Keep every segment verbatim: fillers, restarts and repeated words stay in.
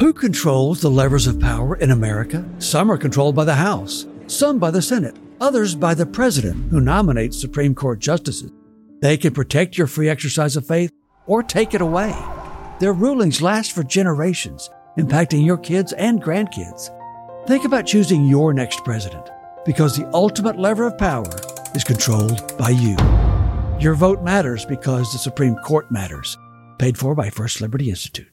Who controls the levers of power in America? Some are controlled by the House, some by the Senate, others by the President, who nominates Supreme Court justices. They can protect your free exercise of faith or take it away. Their rulings last for generations, impacting your kids and grandkids. Think about choosing your next president, because the ultimate lever of power is controlled by you. Your vote matters because the Supreme Court matters. Paid for by First Liberty Institute.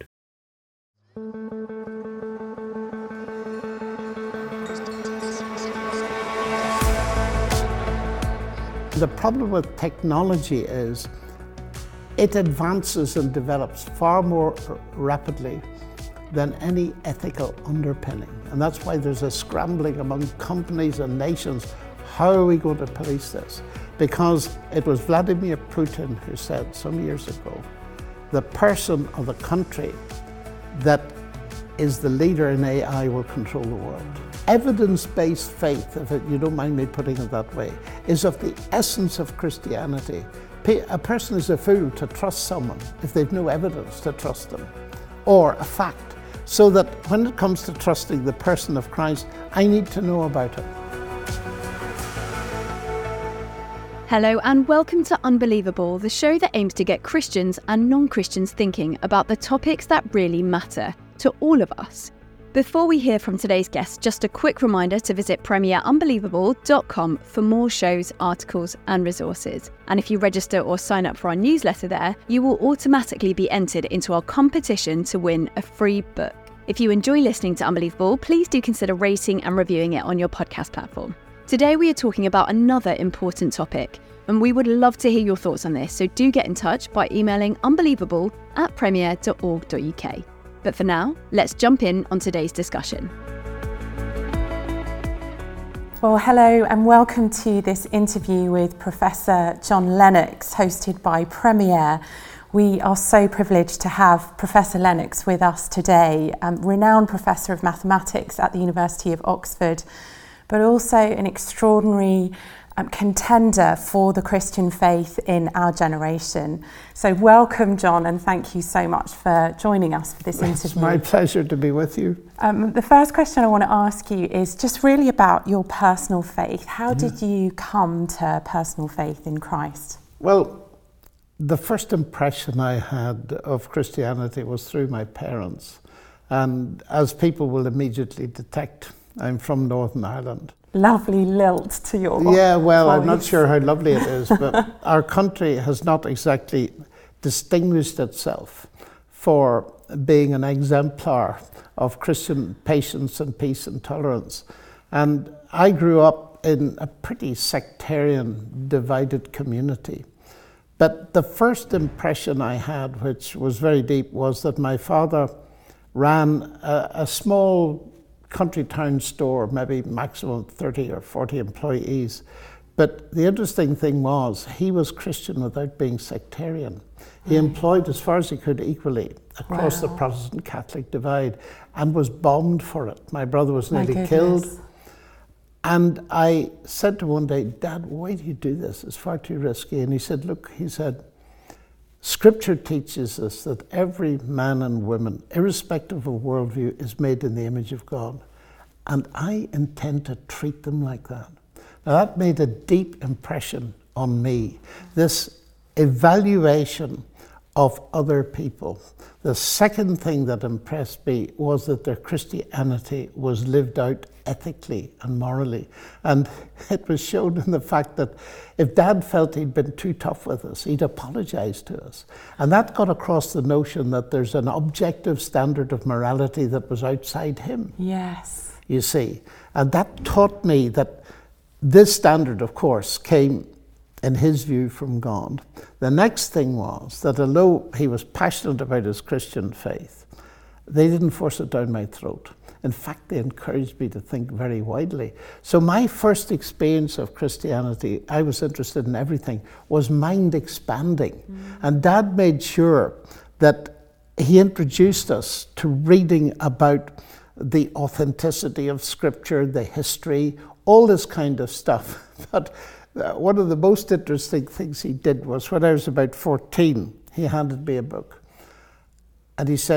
The problem with technology is it advances and develops far more rapidly than any ethical underpinning. And that's why there's a scrambling among companies and nations. How are we going to police this? Because it was Vladimir Putin who said some years ago, the person or the country that is the leader in A I will control the world. Evidence-based faith, if it, you don't mind me putting it that way, is of the essence of Christianity. A person is a fool to trust someone if they've no evidence to trust them, or a fact. So that when it comes to trusting the person of Christ, I need to know about it. Hello and welcome to Unbelievable, the show that aims to get Christians and non-Christians thinking about the topics that really matter to all of us. Before we hear from today's guest, just a quick reminder to visit premier unbelievable dot com for more shows, articles and resources. And if you register or sign up for our newsletter there, you will automatically be entered into our competition to win a free book. If you enjoy listening to Unbelievable, please do consider rating and reviewing it on your podcast platform. Today we are talking about another important topic, and we would love to hear your thoughts on this, so do get in touch by emailing unbelievable at premier dot org dot uk. But for now, let's jump in on today's discussion. Well, hello and welcome to this interview with Professor John Lennox, hosted by Premier. We are so privileged to have Professor Lennox with us today, um, renowned Professor of Mathematics at the University of Oxford, but also an extraordinary um, contender for the Christian faith in our generation. So welcome, John, and thank you so much for joining us for this interview. It's my pleasure to be with you. Um, the first question I want to ask you is just really about your personal faith. How mm. did you come to personal faith in Christ? Well, the first impression I had of Christianity was through my parents. And as people will immediately detect, I'm from Northern Ireland. Lovely lilt to your Yeah, well, voice. I'm not sure how lovely it is, but our country has not exactly distinguished itself for being an exemplar of Christian patience and peace and tolerance. And I grew up in a pretty sectarian, divided community. But the first impression I had, which was very deep, was that my father ran a, a small country town store, maybe maximum thirty or forty employees. But the interesting thing was, he was Christian without being sectarian. He employed as far as he could equally across wow. the Protestant Catholic divide and was bombed for it. My brother was nearly killed. And I said to him one day, Dad, why do you do this? It's far too risky. And he said, look, he said, Scripture teaches us that every man and woman, irrespective of worldview, is made in the image of God. And I intend to treat them like that. Now that made a deep impression on me. This evaluation of other people. The second thing that impressed me was that their Christianity was lived out ethically and morally. And it was shown in the fact that if Dad felt he'd been too tough with us, he'd apologize to us. And that got across the notion that there's an objective standard of morality that was outside him. Yes. You see. And that taught me that this standard, of course, came in his view from God. The next thing was that although he was passionate about his Christian faith, they didn't force it down my throat. In fact, they encouraged me to think very widely. So my first experience of Christianity, I was interested in everything, was mind expanding. Mm. And Dad made sure that he introduced us to reading about the authenticity of Scripture, the history, all this kind of stuff. But uh, one of the most interesting things he did was when I was about fourteen, he handed me a book. And he said,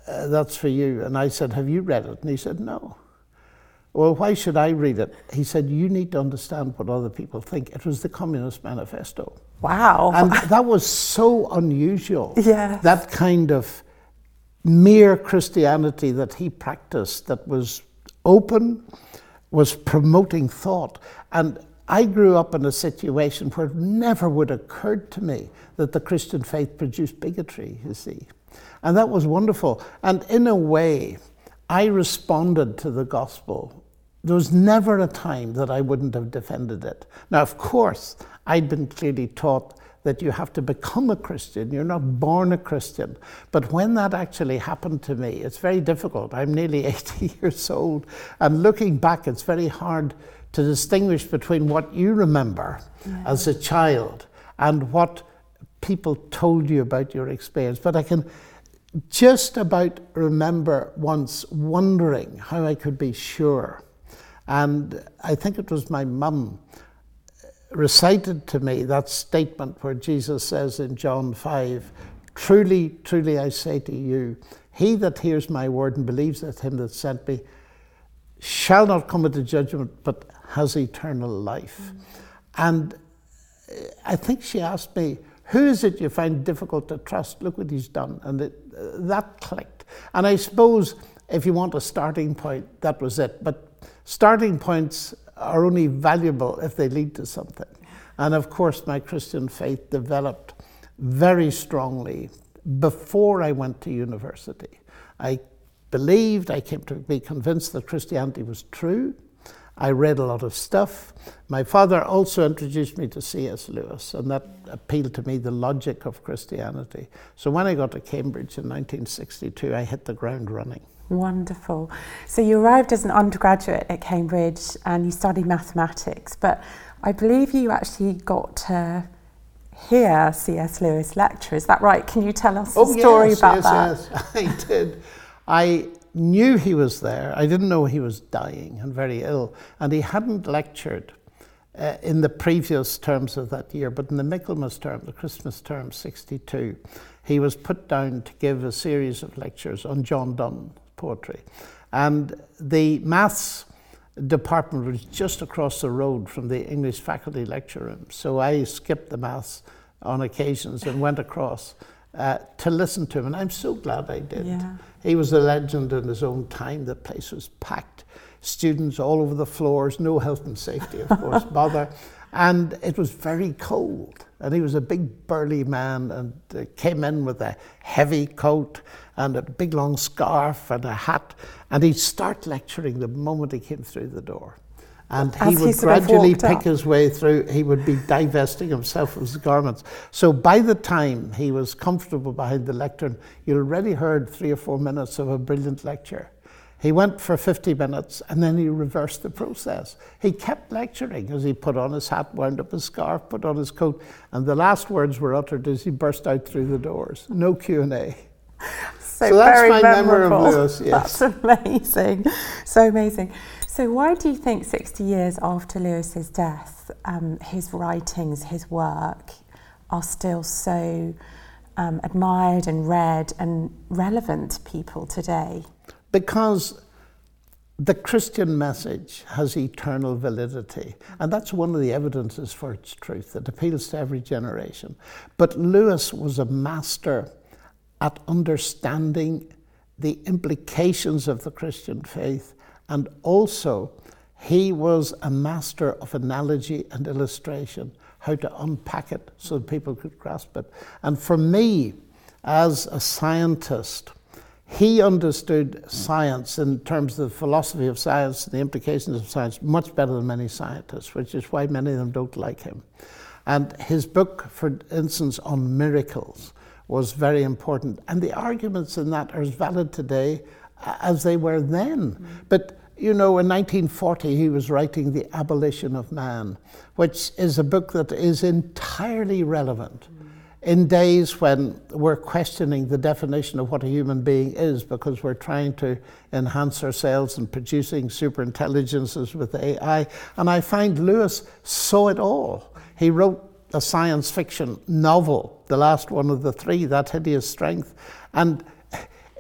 uh, that's for you. And I said, have you read it? And he said, no. Well, why should I read it? He said, you need to understand what other people think. It was the Communist Manifesto. Wow. And that was so unusual. Yeah. That kind of mere Christianity that he practiced, that was open, was promoting thought. And I grew up in a situation where it never would have occurred to me that the Christian faith produced bigotry, you see. And that was wonderful. And in a way, I responded to the gospel. There was never a time that I wouldn't have defended it. Now, of course, I'd been clearly taught that you have to become a Christian. You're not born a Christian. But when that actually happened to me, it's very difficult. I'm nearly eighty years old. And looking back, it's very hard to distinguish between what you remember yeah. as a child and what people told you about your experience. But I can just about remember once wondering how I could be sure. And I think it was my mum recited to me that statement where Jesus says in John five, truly, truly I say to you, he that hears my word and believes that him that sent me shall not come into judgment, but has eternal life. Mm. And I think she asked me, who is it you find difficult to trust? Look what he's done. And it, uh, that clicked. And I suppose if you want a starting point, that was it. But starting points are only valuable if they lead to something. And of course, my Christian faith developed very strongly before I went to university. I believed, I came to be convinced that Christianity was true. I read a lot of stuff. My father also introduced me to C S Lewis, and that appealed to me, the logic of Christianity. So when I got to Cambridge in nineteen sixty-two, I hit the ground running. Wonderful. So you arrived as an undergraduate at Cambridge and you studied mathematics, but I believe you actually got to hear C S Lewis lecture. Is that right? Can you tell us oh, a story yes, about yes, that? Yes, I did. I knew he was there. I didn't know he was dying and very ill. And he hadn't lectured uh, in the previous terms of that year, but in the Michaelmas term, the Christmas term, sixty-two, he was put down to give a series of lectures on John Donne poetry. And the maths department was just across the road from the English faculty lecture room. So I skipped the maths on occasions and went across uh, to listen to him. And I'm so glad I did. Yeah. He was a legend in his own time. The place was packed. Students all over the floors, no health and safety, of course, bother. And it was very cold. And he was a big burly man and uh, came in with a heavy coat and a big long scarf and a hat. And he'd start lecturing the moment he came through the door. And he As would he sort of gradually walked pick up. his way through. He would be divesting himself of his garments. So by the time he was comfortable behind the lectern, you'd already heard three or four minutes of a brilliant lecture. He went for fifty minutes and then he reversed the process. He kept lecturing as he put on his hat, wound up his scarf, put on his coat, and the last words were uttered as he burst out through the doors. No Q and A. So, so that's very my memory memorable. of Lewis, yes. That's amazing. So amazing. So why do you think sixty years after Lewis's death, um, his writings, his work are still so um, admired and read and relevant to people today? Because the Christian message has eternal validity, and that's one of the evidences for its truth. It appeals to every generation. But Lewis was a master at understanding the implications of the Christian faith, and also he was a master of analogy and illustration, how to unpack it so that people could grasp it. And for me, as a scientist, he understood science in terms of the philosophy of science and the implications of science much better than many scientists, which is why many of them don't like him. And his book, for instance, on miracles was very important. And the arguments in that are as valid today as they were then. Mm. But, you know, in nineteen forty, he was writing The Abolition of Man, which is a book that is entirely relevant mm. in days when we're questioning the definition of what a human being is, because we're trying to enhance ourselves and producing super intelligences with A I. And I find Lewis saw it all. He wrote a science fiction novel, the last one of the three, That Hideous Strength. And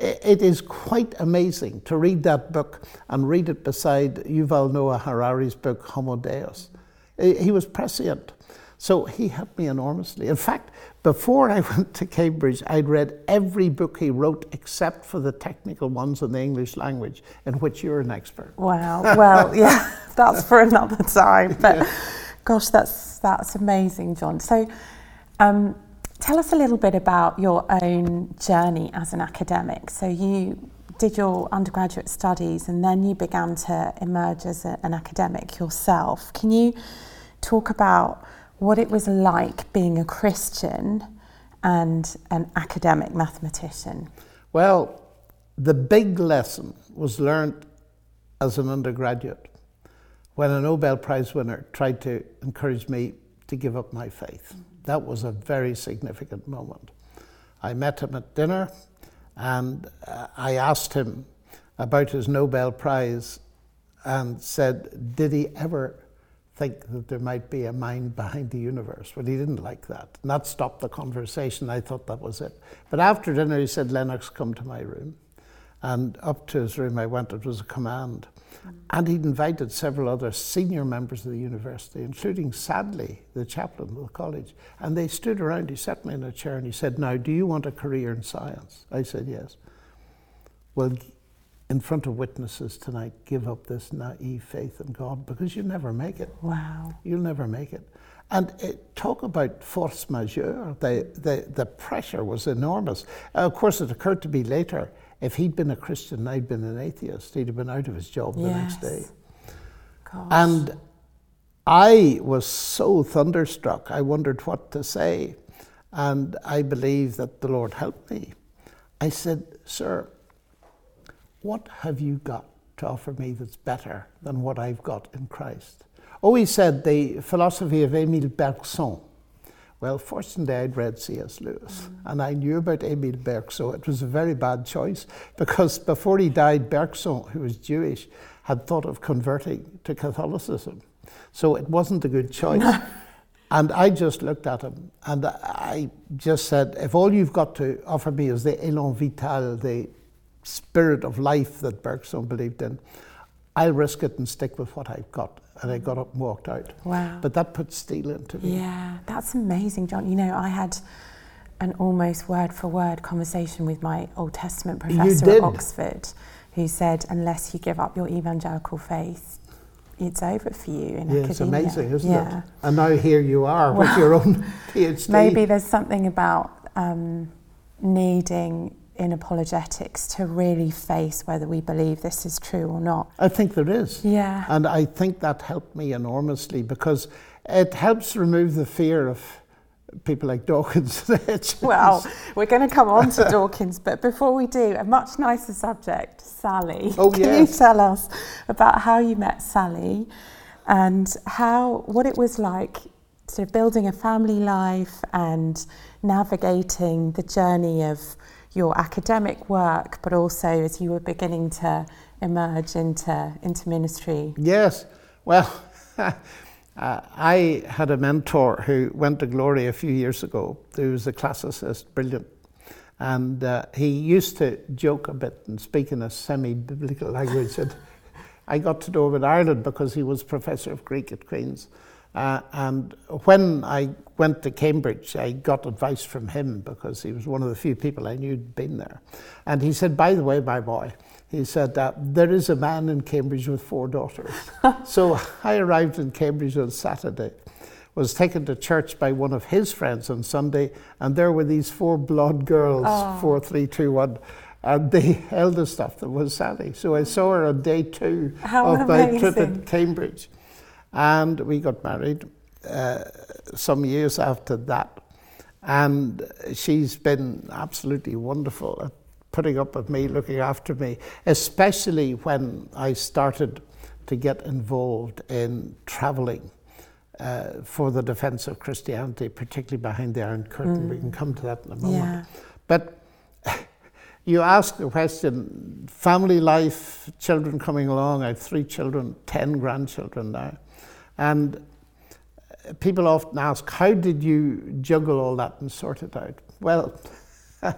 it is quite amazing to read that book and read it beside Yuval Noah Harari's book, Homo Deus. He was prescient. So he helped me enormously. In fact, before I went to Cambridge, I'd read every book he wrote except for the technical ones in the English language, in which you're an expert. Wow. Well, yeah, that's for another time. But yeah. Gosh, that's that's amazing, John. So um, tell us a little bit about your own journey as an academic. So you did your undergraduate studies and then you began to emerge as a, an academic yourself. Can you talk about what it was like being a Christian and an academic mathematician? Well, the big lesson was learned as an undergraduate when a Nobel Prize winner tried to encourage me to give up my faith. That was a very significant moment. I met him at dinner and uh, I asked him about his Nobel Prize and said, did he ever think that there might be a mind behind the universe? But he didn't like that. And that stopped the conversation. I thought that was it. But after dinner, he said, Lennox, come to my room. And up to his room I went. It was a command. Mm. And he'd invited several other senior members of the university, including, sadly, the chaplain of the college. And they stood around. He sat me in a chair and he said, now, do you want a career in science? I said, yes. Well, in front of witnesses tonight, give up this naive faith in God, because you'll never make it. Wow. You'll never make it. And it, talk about force majeure, the, the, the pressure was enormous. Uh, of course, it occurred to me later, if he'd been a Christian and I'd been an atheist, he'd have been out of his job the yes. next day. Gosh. And I was so thunderstruck, I wondered what to say. And I believe that the Lord helped me. I said, sir, what have you got to offer me that's better than what I've got in Christ? Oh, he said, the philosophy of Émile Bergson. Well, fortunately, I'd read C S Lewis, mm. and I knew about Émile Bergson. It was a very bad choice, because before he died, Bergson, who was Jewish, had thought of converting to Catholicism. So it wasn't a good choice. And I just looked at him, and I just said, if all you've got to offer me is the élan vital, the spirit of life that Bergson believed in, I'll risk it and stick with what I've got. And I got up and walked out. Wow. But that put steel into me. Yeah, that's amazing, John. You know, I had an almost word for word conversation with my Old Testament professor at Oxford, who said, unless you give up your evangelical faith, it's over for you in yeah, academia. It's amazing, isn't yeah. it? And now here you are well, with your own PhD. Maybe there's something about um, needing in apologetics to really face whether we believe this is true or not. I think there is. Yeah. And I think that helped me enormously, because it helps remove the fear of people like Dawkins. Well, we're going to come on to Dawkins, but before we do, a much nicer subject, Sally. Oh, Can yes. you tell us about how you met Sally and how what it was like sort of building a family life and navigating the journey of your academic work, but also as you were beginning to emerge into, into ministry? Yes. Well, uh, I had a mentor who went to glory a few years ago, who was a classicist, brilliant. And uh, he used to joke a bit and speak in a semi-biblical language. And I got to know him in Ireland because he was professor of Greek at Queen's. Uh, and when I went to Cambridge, I got advice from him because he was one of the few people I knew who'd been there. And he said, by the way, my boy, he said, uh, there is a man in Cambridge with four daughters. So I arrived in Cambridge on Saturday, was taken to church by one of his friends on Sunday, and there were these four blonde girls, oh. four, three, two, one. And the eldest of them was Sally. So I saw her on day two How of amazing. my trip at Cambridge. And we got married uh, some years after that. And she's been absolutely wonderful at putting up with me, looking after me, especially when I started to get involved in traveling uh, for the defense of Christianity, particularly behind the Iron Curtain. Mm. We can come to that in a moment. Yeah. But you ask the question, family life, children coming along. I have three children, ten grandchildren now. And people often ask, how did you juggle all that and sort it out? Well,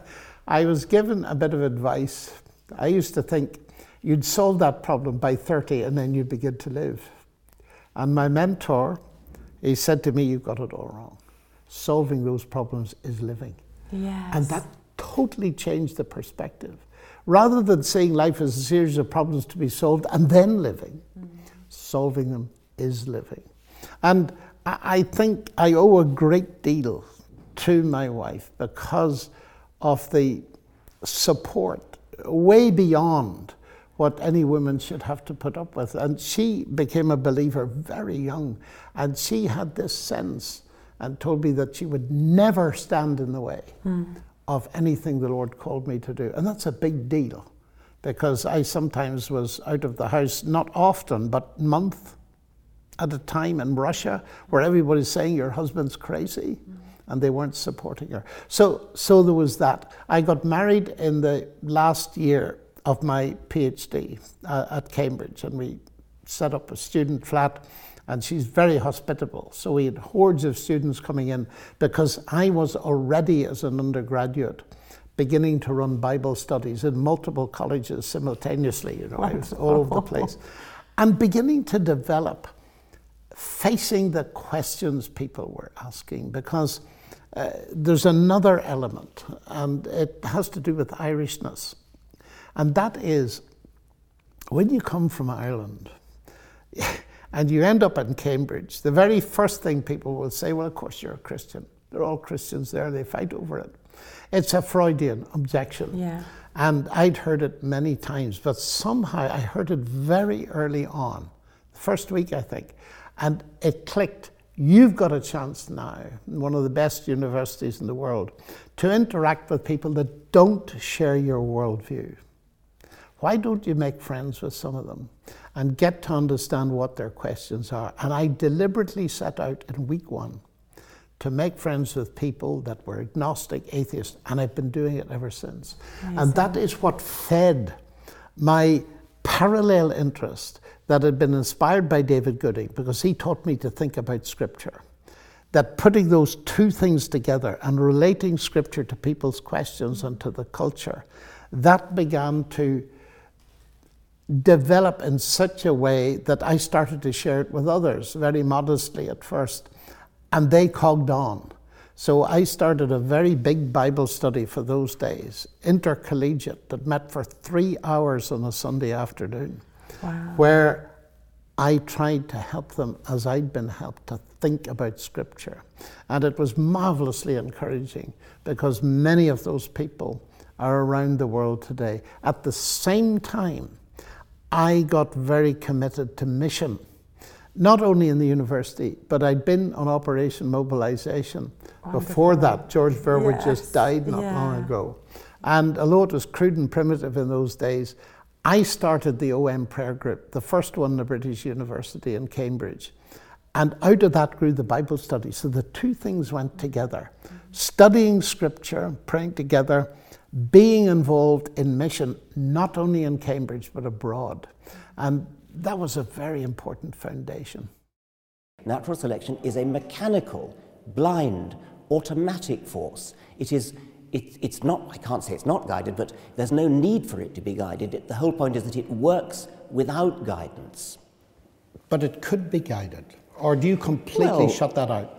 I was given a bit of advice. I used to think you'd solve that problem by thirty and then you'd begin to live. And my mentor, he said to me, you've got it all wrong. Solving those problems is living. Yes. And that totally changed the perspective. Rather than seeing life as a series of problems to be solved and then living, mm. solving them is living. And I think I owe a great deal to my wife because of the support way beyond what any woman should have to put up with. And she became a believer very young, and she had this sense and told me that she would never stand in the way mm. of anything the Lord called me to do. And that's a big deal, because I sometimes was out of the house, not often, but month at a time in Russia, where everybody's saying your husband's crazy, mm. and they weren't supporting her. So, so there was that. I got married in the last year of my PhD uh, at Cambridge, and we set up a student flat, and she's very hospitable. So we had hordes of students coming in, because I was already, as an undergraduate, beginning to run Bible studies in multiple colleges simultaneously. You know, I was all over the place, and beginning to develop, facing the questions people were asking, because uh, there's another element, and it has to do with Irishness. And that is, when you come from Ireland and you end up in Cambridge, the very first thing people will say, well, of course you're a Christian. They're all Christians there, they fight over it. It's a Freudian objection. Yeah. And I'd heard it many times, but somehow I heard it very early on, the first week I think, and it clicked. You've got a chance now, in one of the best universities in the world, to interact with people that don't share your worldview. Why don't you make friends with some of them and get to understand what their questions are? And I deliberately set out in week one to make friends with people that were agnostic, atheist, and I've been doing it ever since. Amazing. And that is what fed my parallel interest that had been inspired by David Gooding, because he taught me to think about Scripture. That putting those two things together and relating Scripture to people's questions and to the culture, that began to develop in such a way that I started to share it with others, very modestly at first, and they cogged on. So I started a very big Bible study for those days, intercollegiate, that met for three hours on a Sunday afternoon. Wow. Where I tried to help them, as I'd been helped, to think about Scripture. And it was marvelously encouraging, because many of those people are around the world today. At the same time, I got very committed to mission, not only in the university, but I'd been on Operation Mobilization. Wonderful. Before that. George Verwoerd yes. just died not yeah. long ago. And although it was crude and primitive in those days, I started the O M prayer group, the first one in the British University in Cambridge. And out of that grew the Bible study. So the two things went together. Studying Scripture, praying together, being involved in mission, not only in Cambridge, but abroad. And that was a very important foundation. Natural selection is a mechanical, blind, automatic force. It is, it, it's not, I can't say it's not guided, but there's no need for it to be guided. It, the whole point is that it works without guidance. But it could be guided. Or do you completely well, shut that out?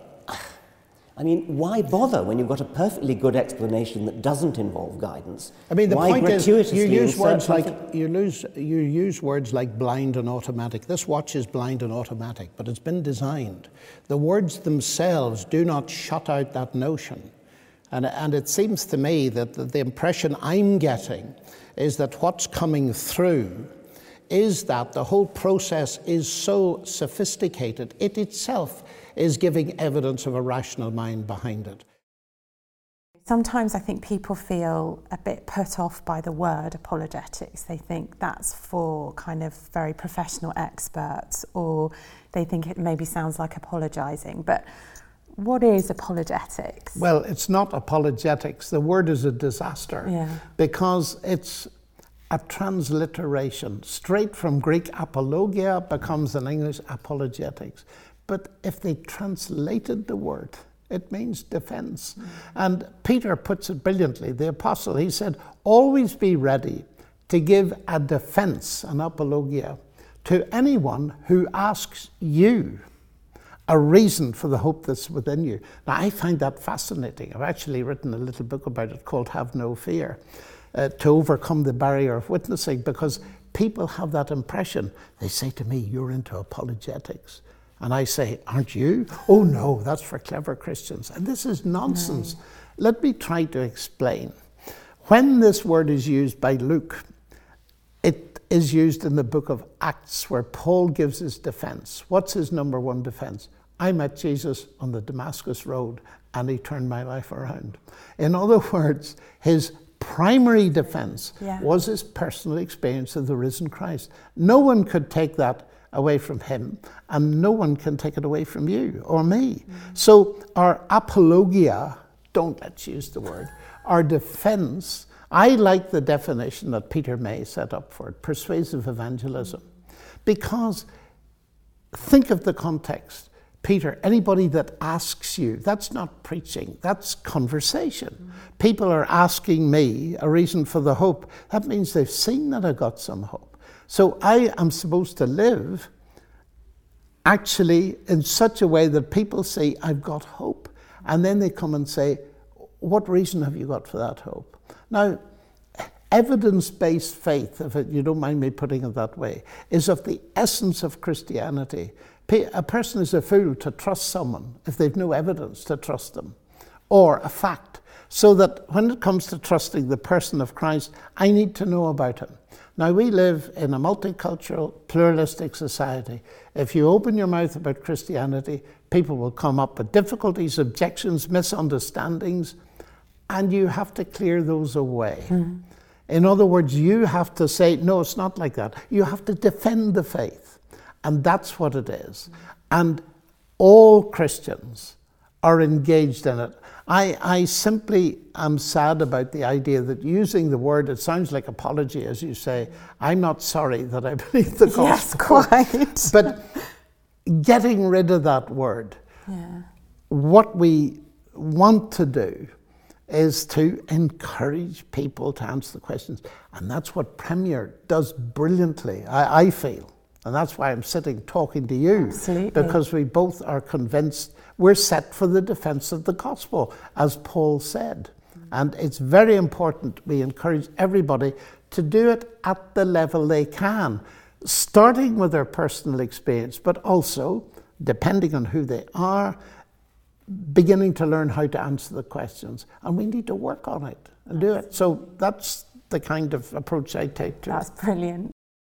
I mean, why bother when you've got a perfectly good explanation that doesn't involve guidance? I mean, the why point is, you use words like something? you lose you use words like blind and automatic. This watch is blind and automatic, but it's been designed. The words themselves do not shut out that notion, and and it seems to me that the, the impression I'm getting is that what's coming through is that the whole process is so sophisticated, it itself is giving evidence of a rational mind behind it. Sometimes I think people feel a bit put off by the word apologetics. They think that's for kind of very professional experts, or they think it maybe sounds like apologising. But what is apologetics? Well, it's not apologetics. The word is a disaster yeah. because it's a transliteration. Straight from Greek apologia becomes in English apologetics. But if they translated the word It means defense. Mm. And Peter puts it brilliantly, the apostle. He said, always be ready to give a defense, an apologia, to anyone who asks you a reason for the hope that's within you. Now, I find that fascinating. I've actually written a little book about it called Have No Fear, uh, to overcome the barrier of witnessing, because people have that impression. They say to me, you're into apologetics. And I say, aren't you? Oh no, that's for clever Christians. And this is nonsense. No. Let me try to explain. When this word is used by Luke, it is used in the book of Acts, where Paul gives his defense. What's his number one defense? I met Jesus on the Damascus Road and he turned my life around. In other words, his primary defense yeah. was his personal experience of the risen Christ. No one could take that away from him, and no one can take it away from you or me. Mm-hmm. So our apologia, don't let's use the word, our defense, I like the definition that Peter May set up for it, persuasive evangelism. Because think of the context. Peter, anybody that asks you, that's not preaching, that's conversation. Mm-hmm. People are asking me a reason for the hope. That means they've seen that I got some hope. So I am supposed to live actually in such a way that people say, I've got hope. And then they come and say, what reason have you got for that hope? Now, evidence-based faith, if it, you don't mind me putting it that way, is of the essence of Christianity. A person is a fool to trust someone if they've no evidence to trust them, or a fact. So that when it comes to trusting the person of Christ, I need to know about him. Now, we live in a multicultural, pluralistic society. If you open your mouth about Christianity, people will come up with difficulties, objections, misunderstandings, and you have to clear those away. Mm-hmm. In other words, you have to say, no, it's not like that. You have to defend the faith, and that's what it is. Mm-hmm. And all Christians are engaged in it. I, I simply am sad about the idea that using the word, it sounds like apology, as you say. I'm not sorry that I believe the gospel. Yes, quite. But getting rid of that word, yeah. What we want to do is to encourage people to answer the questions. And that's what Premier does brilliantly, I, I feel. And that's why I'm sitting talking to you. Absolutely. Because we both are convinced we're set for the defense of the gospel, as Paul said. Mm-hmm. And it's very important we encourage everybody to do it at the level they can, starting with their personal experience, but also, depending on who they are, beginning to learn how to answer the questions. And we need to work on it and do it. So that's the kind of approach I take to it. That's brilliant.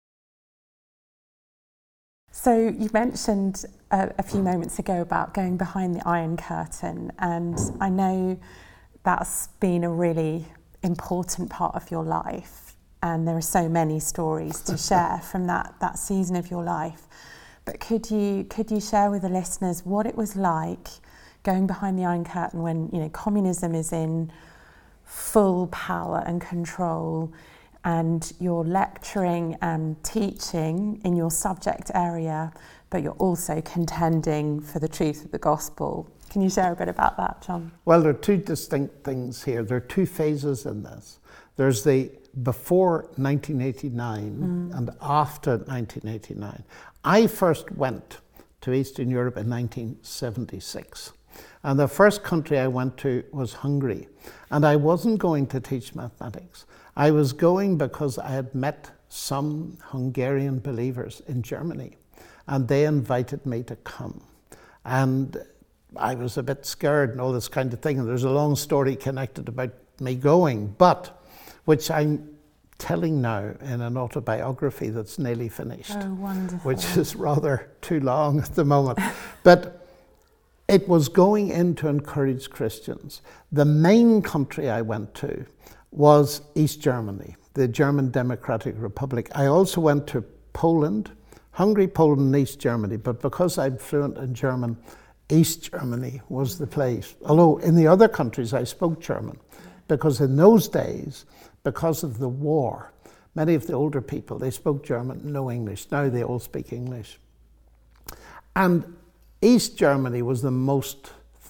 So you mentioned a, a few moments ago about going behind the Iron Curtain, and I know that's been a really important part of your life, and there are so many stories to share from that, that season of your life. But could you could you share with the listeners what it was like going behind the Iron Curtain when, you know, communism is in full power and control, and you're lecturing and teaching in your subject area, but you're also contending for the truth of the gospel. Can you share a bit about that, John? Well, there are two distinct things here. There are two phases in this. There's the before nineteen eighty-nine mm. and after nineteen eighty-nine. I first went to Eastern Europe in nineteen seventy-six. And the first country I went to was Hungary. And I wasn't going to teach mathematics. I was going because I had met some Hungarian believers in Germany, and they invited me to come. And I was a bit scared and all this kind of thing, and there's a long story connected about me going, but which I'm telling now in an autobiography that's nearly finished. Oh, wonderful. Which is rather too long at the moment. But it was going in to encourage Christians. The main country I went to was East Germany, the German Democratic Republic. I also went to Poland, Hungary, Poland, and East Germany, but because I'm fluent in German, East Germany was the place. Although in the other countries I spoke German, because in those days, because of the war, many of the older people, they spoke German, no English. Now they all speak English. And East Germany was the most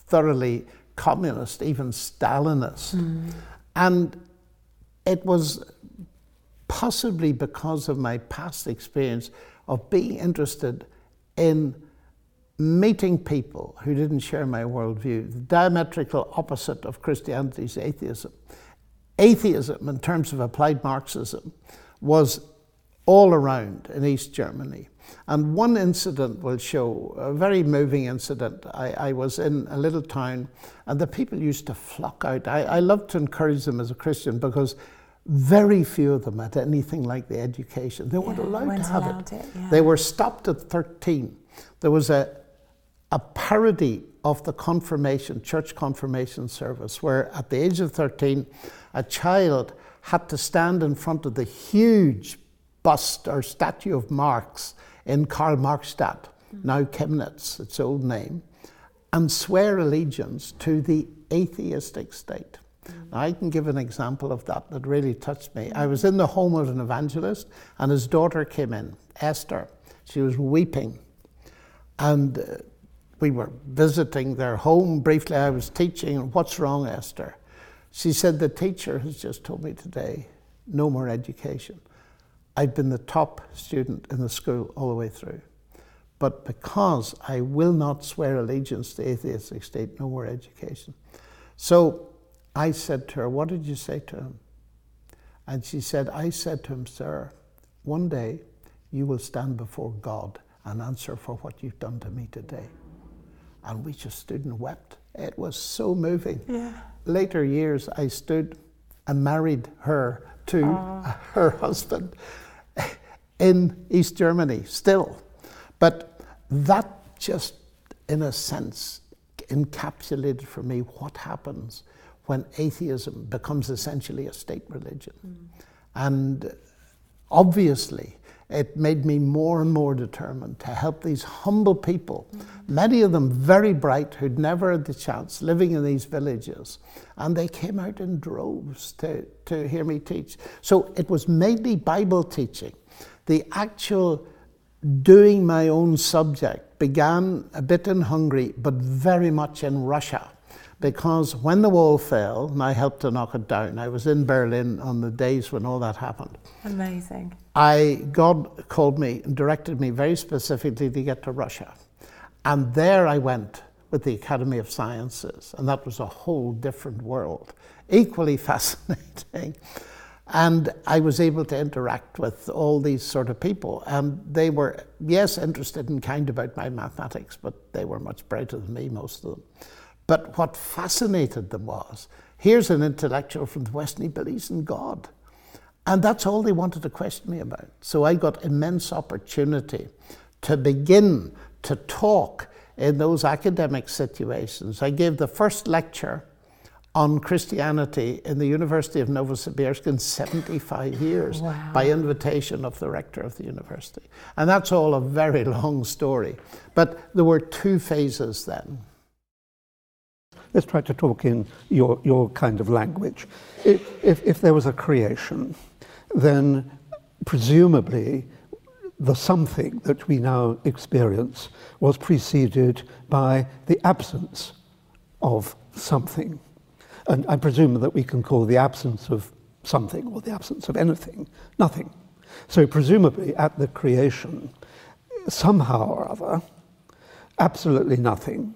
thoroughly communist, even Stalinist. Mm. And it was possibly because of my past experience of being interested in meeting people who didn't share my worldview. The diametrical opposite of Christianity is atheism. Atheism, in terms of applied Marxism, was all around in East Germany. And one incident will show, a very moving incident. I, I was in a little town and the people used to flock out. I, I love to encourage them as a Christian because very few of them had anything like the education. They weren't yeah, allowed weren't to have allowed it. it yeah. They were stopped at thirteen. There was a, a parody of the confirmation, church confirmation service, where at the age of thirteen, a child had to stand in front of the huge bust or statue of Marx in Karl-Marxstadt, mm. now Chemnitz, its old name, and swear allegiance to the atheistic state. Mm. Now, I can give an example of that that really touched me. I was in the home of an evangelist, and his daughter came in, Esther. She was weeping, and uh, we were visiting their home. Briefly, I was teaching. What's wrong, Esther? She said, the teacher has just told me today, no more education. I've been the top student in the school all the way through. But because I will not swear allegiance to the atheistic state, no more education. So I said to her, what did you say to him? And she said, I said to him, sir, one day you will stand before God and answer for what you've done to me today. And we just stood and wept. It was so moving. Yeah. Later years, I stood and married her to Aww. her husband in East Germany still. But that just, in a sense, encapsulated for me what happens when atheism becomes essentially a state religion. Mm. And obviously, it made me more and more determined to help these humble people, mm. many of them very bright, who'd never had the chance, living in these villages. And they came out in droves to, to hear me teach. So it was mainly Bible teaching. The actual doing my own subject began a bit in Hungary, but very much in Russia. Because when the wall fell, and I helped to knock it down, I was in Berlin on the days when all that happened. Amazing. I, God called me and directed me very specifically to get to Russia. And there I went with the Academy of Sciences, and that was a whole different world, equally fascinating. And I was able to interact with all these sort of people. And they were, yes, interested in kind about my mathematics, but they were much brighter than me, most of them. But what fascinated them was, here's an intellectual from the West and he believes in God. And that's all they wanted to question me about. So I got immense opportunity to begin to talk in those academic situations. I gave the first lecture on Christianity in the University of Novosibirsk in seventy-five years wow. by invitation of the rector of the university. And that's all a very long story. But there were two phases then. Let's try to talk in your, your kind of language. If, if, if there was a creation, then presumably the something that we now experience was preceded by the absence of something. And I presume that we can call the absence of something or the absence of anything nothing. So presumably at the creation, somehow or other, absolutely nothing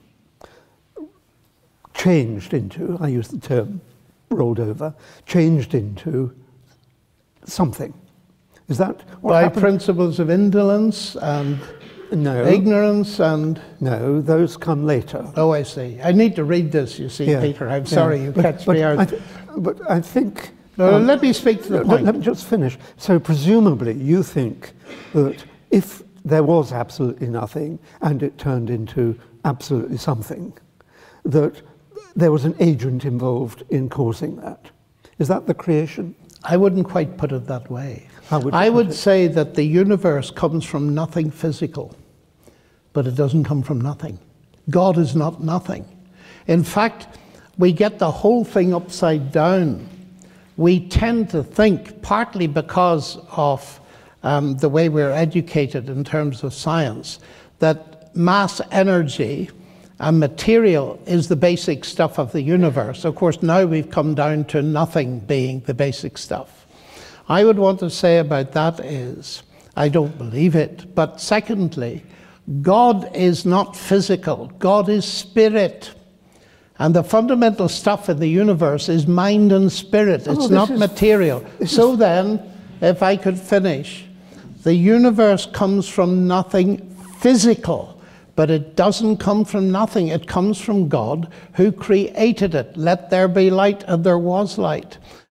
changed into, I use the term rolled over, changed into something. Is that what By happened? Principles of indolence and no. ignorance and... No, those come later. Oh, I see. I need to read this, you see, yeah. Peter. I'm sorry, yeah. you but, catch but me out. I th- but I think... No, um, let me speak to the let, point. Let me just finish. So presumably you think that if there was absolutely nothing and it turned into absolutely something, that there was an agent involved in causing that. Is that the creation? I wouldn't quite put it that way. How would I would it? say that the universe comes from nothing physical, but it doesn't come from nothing. God is not nothing. In fact, we get the whole thing upside down. We tend to think, partly because of um, the way we're educated in terms of science, that mass energy And material is the basic stuff of the universe. Of course, now we've come down to nothing being the basic stuff. I would want to say about that is, I don't believe it, but secondly, God is not physical, God is spirit. And the fundamental stuff in the universe is mind and spirit, it's oh, not is, material. So then, if I could finish, the universe comes from nothing physical. But it doesn't come from nothing. It comes from God who created it. Let there be light, and there was light.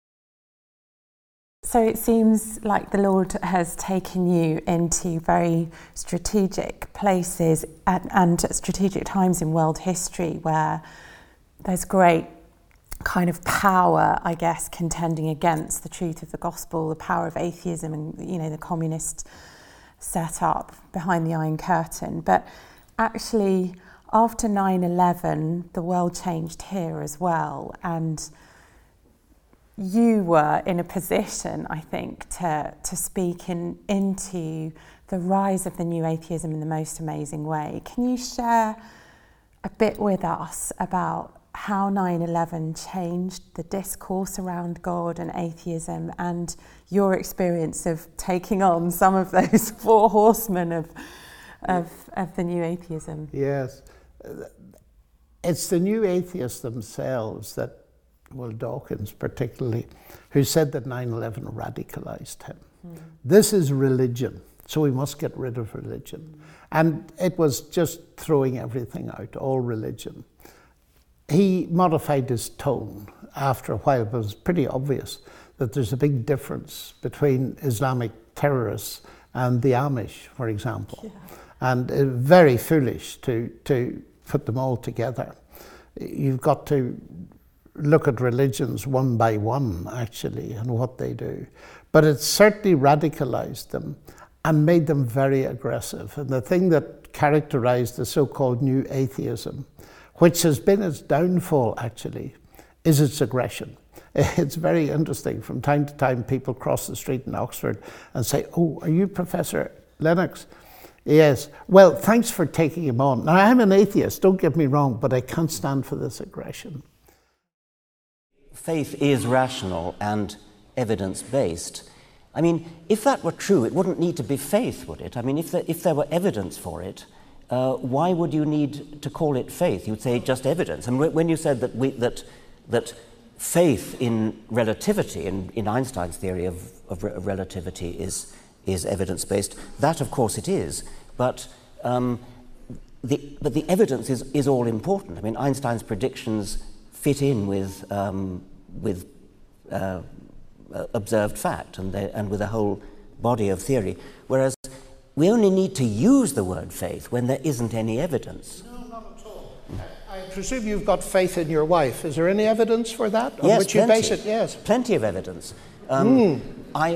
So it seems like the Lord has taken you into very strategic places and, and strategic times in world history where there's great kind of power, I guess, contending against the truth of the gospel, the power of atheism and, you know, the communist setup behind the Iron Curtain. But actually, after nine eleven, the world changed here as well, and you were in a position, I think, to to speak in, into the rise of the new atheism in the most amazing way. Can you share a bit with us about how nine eleven changed the discourse around God and atheism, and your experience of taking on some of those four horsemen of Of, of the new atheism? Yes. It's the new atheists themselves that, well, Dawkins particularly, who said that nine eleven radicalized him. Mm. This is religion, so we must get rid of religion. Mm. And it was just throwing everything out, all religion. He modified his tone after a while, but it was pretty obvious that there's a big difference between Islamic terrorists and the Amish, for example. Yeah. And uh, very foolish to, to put them all together. You've got to look at religions one by one, actually, and what they do. But it certainly radicalized them and made them very aggressive. And the thing that characterized the so-called new atheism, which has been its downfall, actually, is its aggression. It's very interesting. From time to time, people cross the street in Oxford and say, "Oh, are you Professor Lennox?" Yes. Well, thanks for taking him on. Now, I'm an atheist, don't get me wrong, but I can't stand for this aggression. Faith is rational and evidence-based. I mean, if that were true, it wouldn't need to be faith, would it? I mean, if there, if there were evidence for it, uh, why would you need to call it faith? You'd say just evidence. And when you said that we, that that faith in relativity, in, in Einstein's theory of, of, re- of relativity, is is evidence-based, that of course it is, but um, the but the evidence is, is all important. I mean, Einstein's predictions fit in with um, with uh, observed fact and they, and with a whole body of theory, whereas we only need to use the word faith when there isn't any evidence. No, not at all. I presume you've got faith in your wife. Is there any evidence for that? On yes, which plenty. you base it? Yes, plenty of evidence. Um, mm. I.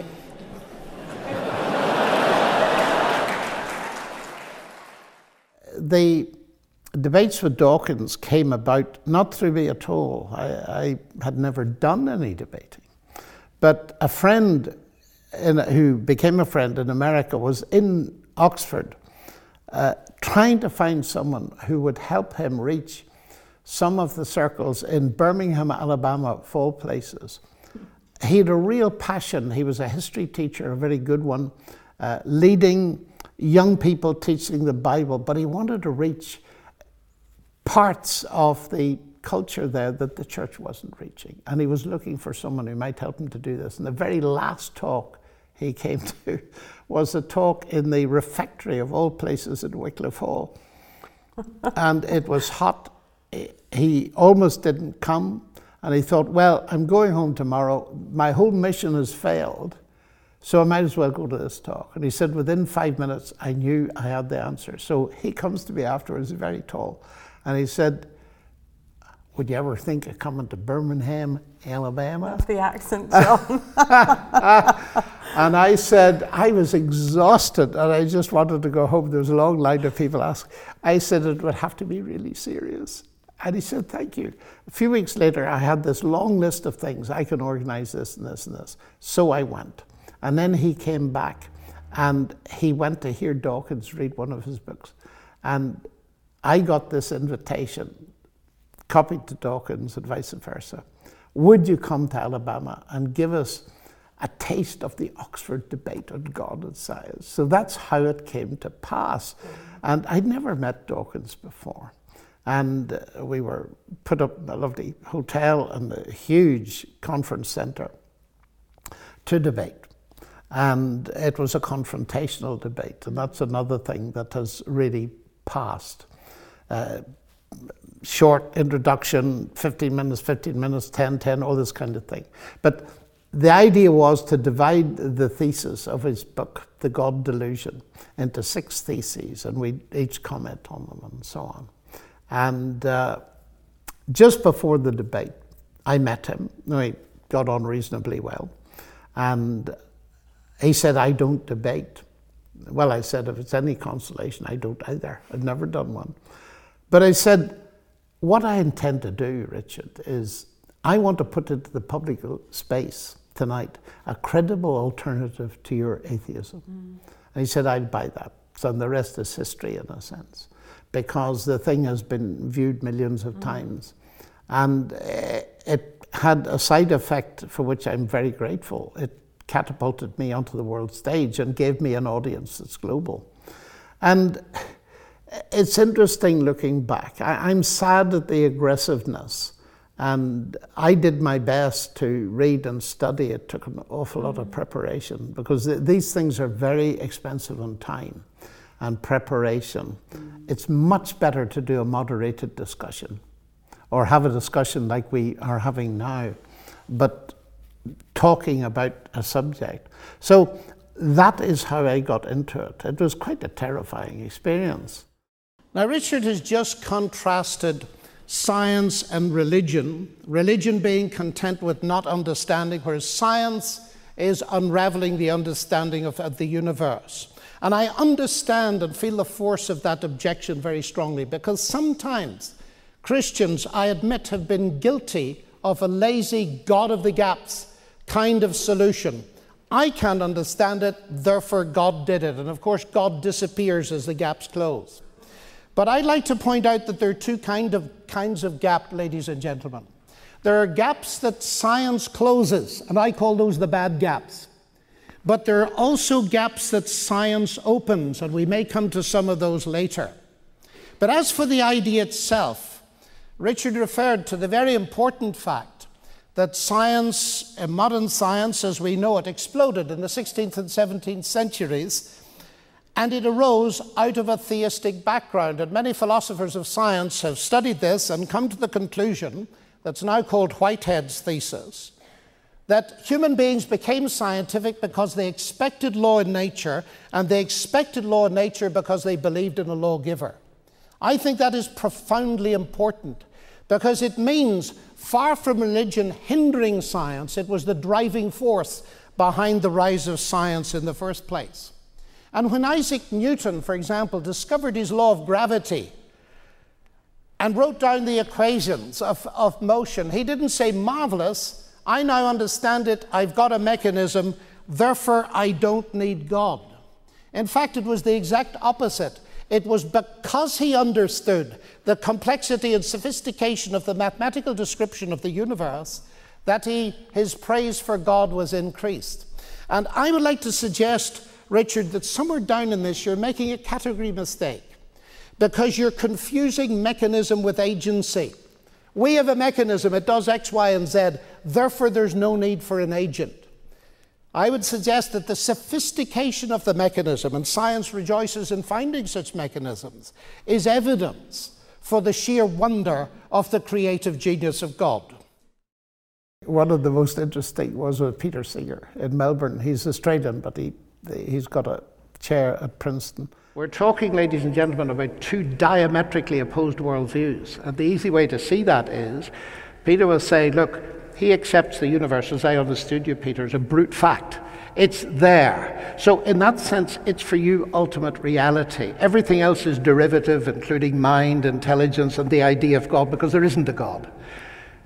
The debates with Dawkins came about not through me at all. I, I had never done any debating. But a friend in, who became a friend in America was in Oxford uh, trying to find someone who would help him reach some of the circles in Birmingham, Alabama, of all places. He had a real passion. He was a history teacher, a very good one, uh, leading young people teaching the Bible, but he wanted to reach parts of the culture there that the church wasn't reaching. And he was looking for someone who might help him to do this. And the very last talk he came to was a talk in the refectory of all places at Wycliffe Hall. And it was hot. He almost didn't come. And he thought, well, I'm going home tomorrow. My whole mission has failed. So I might as well go to this talk. And he said, within five minutes, I knew I had the answer. So he comes to me afterwards, very tall. And he said, would you ever think of coming to Birmingham, Alabama? Love the accent, John. And I said, I was exhausted and I just wanted to go home. There was a long line of people asking. I said, it would have to be really serious. And he said, thank you. A few weeks later, I had this long list of things. I can organize this and this and this. So I went. And then he came back and he went to hear Dawkins read one of his books. And I got this invitation, copied to Dawkins and vice versa. Would you come to Alabama and give us a taste of the Oxford debate on God and science? So that's how it came to pass. And I'd never met Dawkins before. And uh, we were put up in a lovely hotel in the huge conference center to debate. And it was a confrontational debate. And that's another thing that has really passed. Uh, short introduction, fifteen minutes, fifteen minutes, ten, ten, all this kind of thing. But the idea was to divide the thesis of his book, The God Delusion, into six theses, and we'd each comment on them and so on. And uh, just before the debate, I met him. We got on reasonably well. And he said, I don't debate. Well, I said, if it's any consolation, I don't either. I've never done one. But I said, what I intend to do, Richard, is I want to put into the public space tonight a credible alternative to your atheism. Mm. And he said, I'd buy that. So the rest is history in a sense, because the thing has been viewed millions of mm. times. And it had a side effect for which I'm very grateful. It catapulted me onto the world stage and gave me an audience that's global. And it's interesting looking back. I, I'm sad at the aggressiveness. And I did my best to read and study. It took an awful lot of preparation, because th- these things are very expensive in time and preparation. Mm. It's much better to do a moderated discussion or have a discussion like we are having now, but talking about a subject. So that is how I got into it. It was quite a terrifying experience. Now, Richard has just contrasted science and religion, religion being content with not understanding, whereas science is unraveling the understanding of, of the universe. And I understand and feel the force of that objection very strongly, because sometimes Christians, I admit, have been guilty of a lazy God of the gaps kind of solution. I can't understand it, therefore God did it. And of course, God disappears as the gaps close. But I'd like to point out that there are two kind of, kinds of gap, ladies and gentlemen. There are gaps that science closes, and I call those the bad gaps. But there are also gaps that science opens, and we may come to some of those later. But as for the idea itself, Richard referred to the very important fact that science, modern science as we know it, exploded in the sixteenth and seventeenth centuries. And it arose out of a theistic background. And many philosophers of science have studied this and come to the conclusion, that's now called Whitehead's thesis, that human beings became scientific because they expected law in nature, and they expected law in nature because they believed in a lawgiver. I think that is profoundly important, because it means, far from religion hindering science, it was the driving force behind the rise of science in the first place. And when Isaac Newton, for example, discovered his law of gravity and wrote down the equations of, of motion, he didn't say, marvelous, I now understand it, I've got a mechanism, therefore I don't need God. In fact, it was the exact opposite. It was because he understood the complexity and sophistication of the mathematical description of the universe that he, his praise for God was increased. And I would like to suggest, Richard, that somewhere down in this you're making a category mistake, because you're confusing mechanism with agency. We have a mechanism, it does X, Y, and Z, therefore there's no need for an agent. I would suggest that the sophistication of the mechanism, and science rejoices in finding such mechanisms, is evidence for the sheer wonder of the creative genius of God. One of the most interesting was with Peter Singer in Melbourne. He's Australian, but he He's got a chair at Princeton. We're talking, ladies and gentlemen, about two diametrically opposed worldviews. And the easy way to see that is, Peter will say, look, he accepts the universe, as I understood you, Peter, as a brute fact. It's there. So in that sense, it's for you ultimate reality. Everything else is derivative, including mind, intelligence, and the idea of God, because there isn't a God.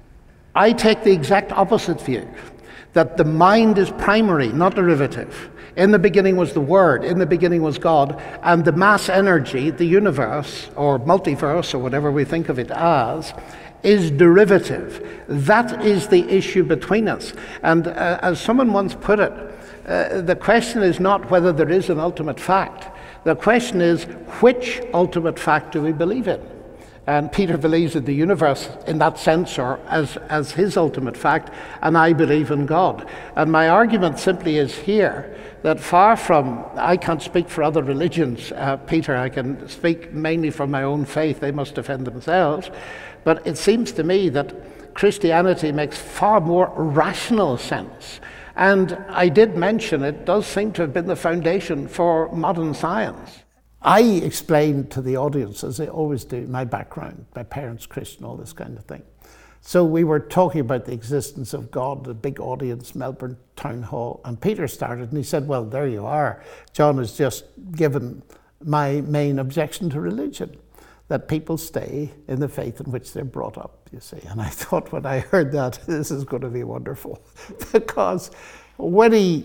I take the exact opposite view, that the mind is primary, not derivative. In the beginning was the Word, in the beginning was God, and the mass energy, the universe, or multiverse, or whatever we think of it as, is derivative. That is the issue between us. And uh, as someone once put it, uh, the question is not whether there is an ultimate fact. The question is, which ultimate fact do we believe in? And Peter believes in the universe in that sense, or as, as his ultimate fact, and I believe in God. And my argument simply is here that far from, I can't speak for other religions, uh, Peter, I can speak mainly from my own faith, they must defend themselves, but it seems to me that Christianity makes far more rational sense. And I did mention it does seem to have been the foundation for modern science. I explained to the audience, as I always do, my background, my parents Christian, all this kind of thing. So we were talking about the existence of God, a big audience, Melbourne Town Hall, and Peter started and he said, well, there you are. John has just given my main objection to religion, that people stay in the faith in which they're brought up, you see. And I thought when I heard that, this is going to be wonderful. Because when he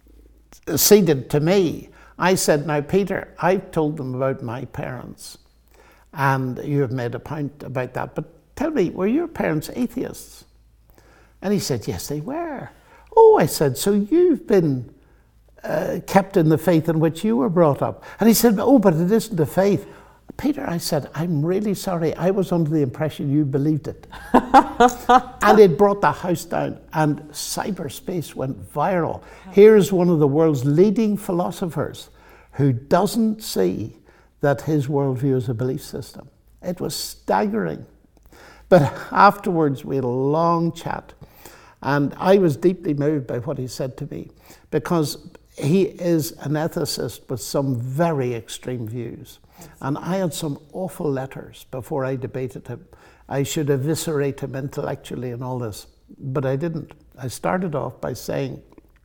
ceded to me, I said, now, Peter, I've told them about my parents, and you have made a point about that, but tell me, were your parents atheists? And he said, yes, they were. Oh, I said, so you've been uh, kept in the faith in which you were brought up. And he said, oh, but it isn't a faith. Peter, I said, I'm really sorry. I was under the impression you believed it. And it brought the house down, and cyberspace went viral. Here's one of the world's leading philosophers who doesn't see that his worldview is a belief system. It was staggering. But afterwards, we had a long chat, and I was deeply moved by what he said to me, because he is an ethicist with some very extreme views. And I had some awful letters before I debated him. I should eviscerate him intellectually and all this, but I didn't. I started off by saying,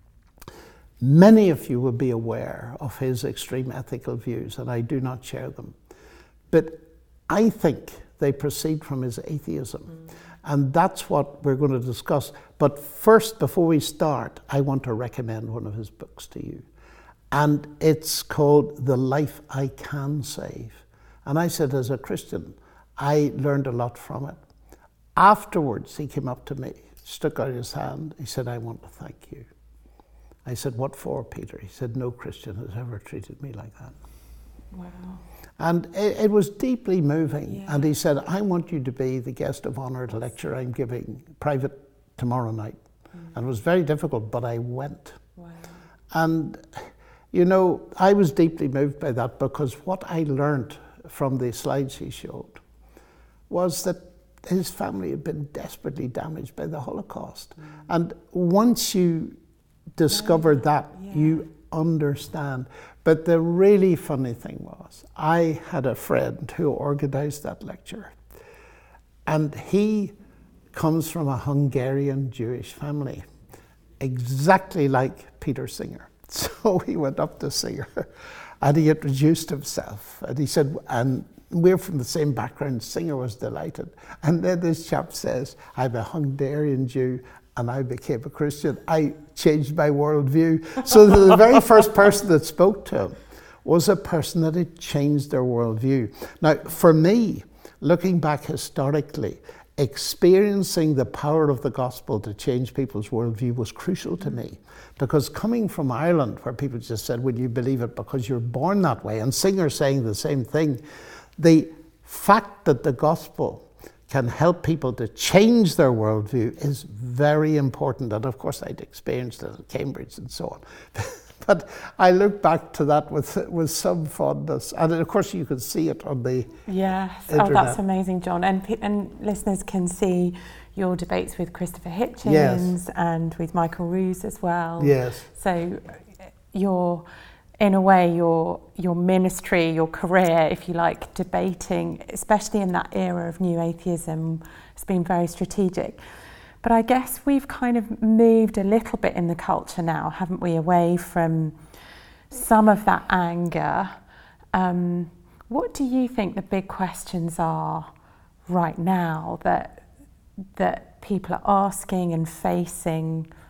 many of you will be aware of his extreme ethical views, and I do not share them. But I think they proceed from his atheism. Mm. And that's what we're going to discuss. But first, before we start, I want to recommend one of his books to you. And it's called The Life I Can Save. And I said, as a Christian, I learned a lot from it. Afterwards, he came up to me, stuck out his hand. He said, I want to thank you. I said, what for, Peter? He said, no Christian has ever treated me like that. Wow. And it, it was deeply moving. Yeah. And he said, I want you to be the guest of honor at a lecture I'm giving private tomorrow night. Mm. And it was very difficult, but I went. Wow. And you know, I was deeply moved by that, because what I learned from the slides he showed was that his family had been desperately damaged by the Holocaust. Mm. And once you discover yeah. that, yeah. you understand. But the really funny thing was, I had a friend who organized that lecture, and he comes from a Hungarian Jewish family, exactly like Peter Singer. So he went up to Singer and he introduced himself, and he said, and we're from the same background. Singer was delighted. And then this chap says, I'm a Hungarian Jew and I became a Christian. I changed my worldview. So the very first person that spoke to him was a person that had changed their worldview. Now, for me, looking back historically, experiencing the power of the gospel to change people's worldview was crucial to me. Because coming from Ireland, where people just said, will you believe it because you're born that way? And Singer saying the same thing. The fact that the gospel can help people to change their worldview is very important. And of course, I'd experienced it at Cambridge and so on. But I look back to that with with some fondness. And of course, you can see it on the Yes. internet. Oh, that's amazing, John. And, and listeners can see your debates with Christopher Hitchens yes. and with Michael Ruse as well. Yes. So your, in a way, your your ministry, your career, if you like, debating, especially in that era of new atheism, has been very strategic. But I guess we've kind of moved a little bit in the culture now, haven't we, away from some of that anger. Um, what do you think the big questions are right now that that people are asking and facing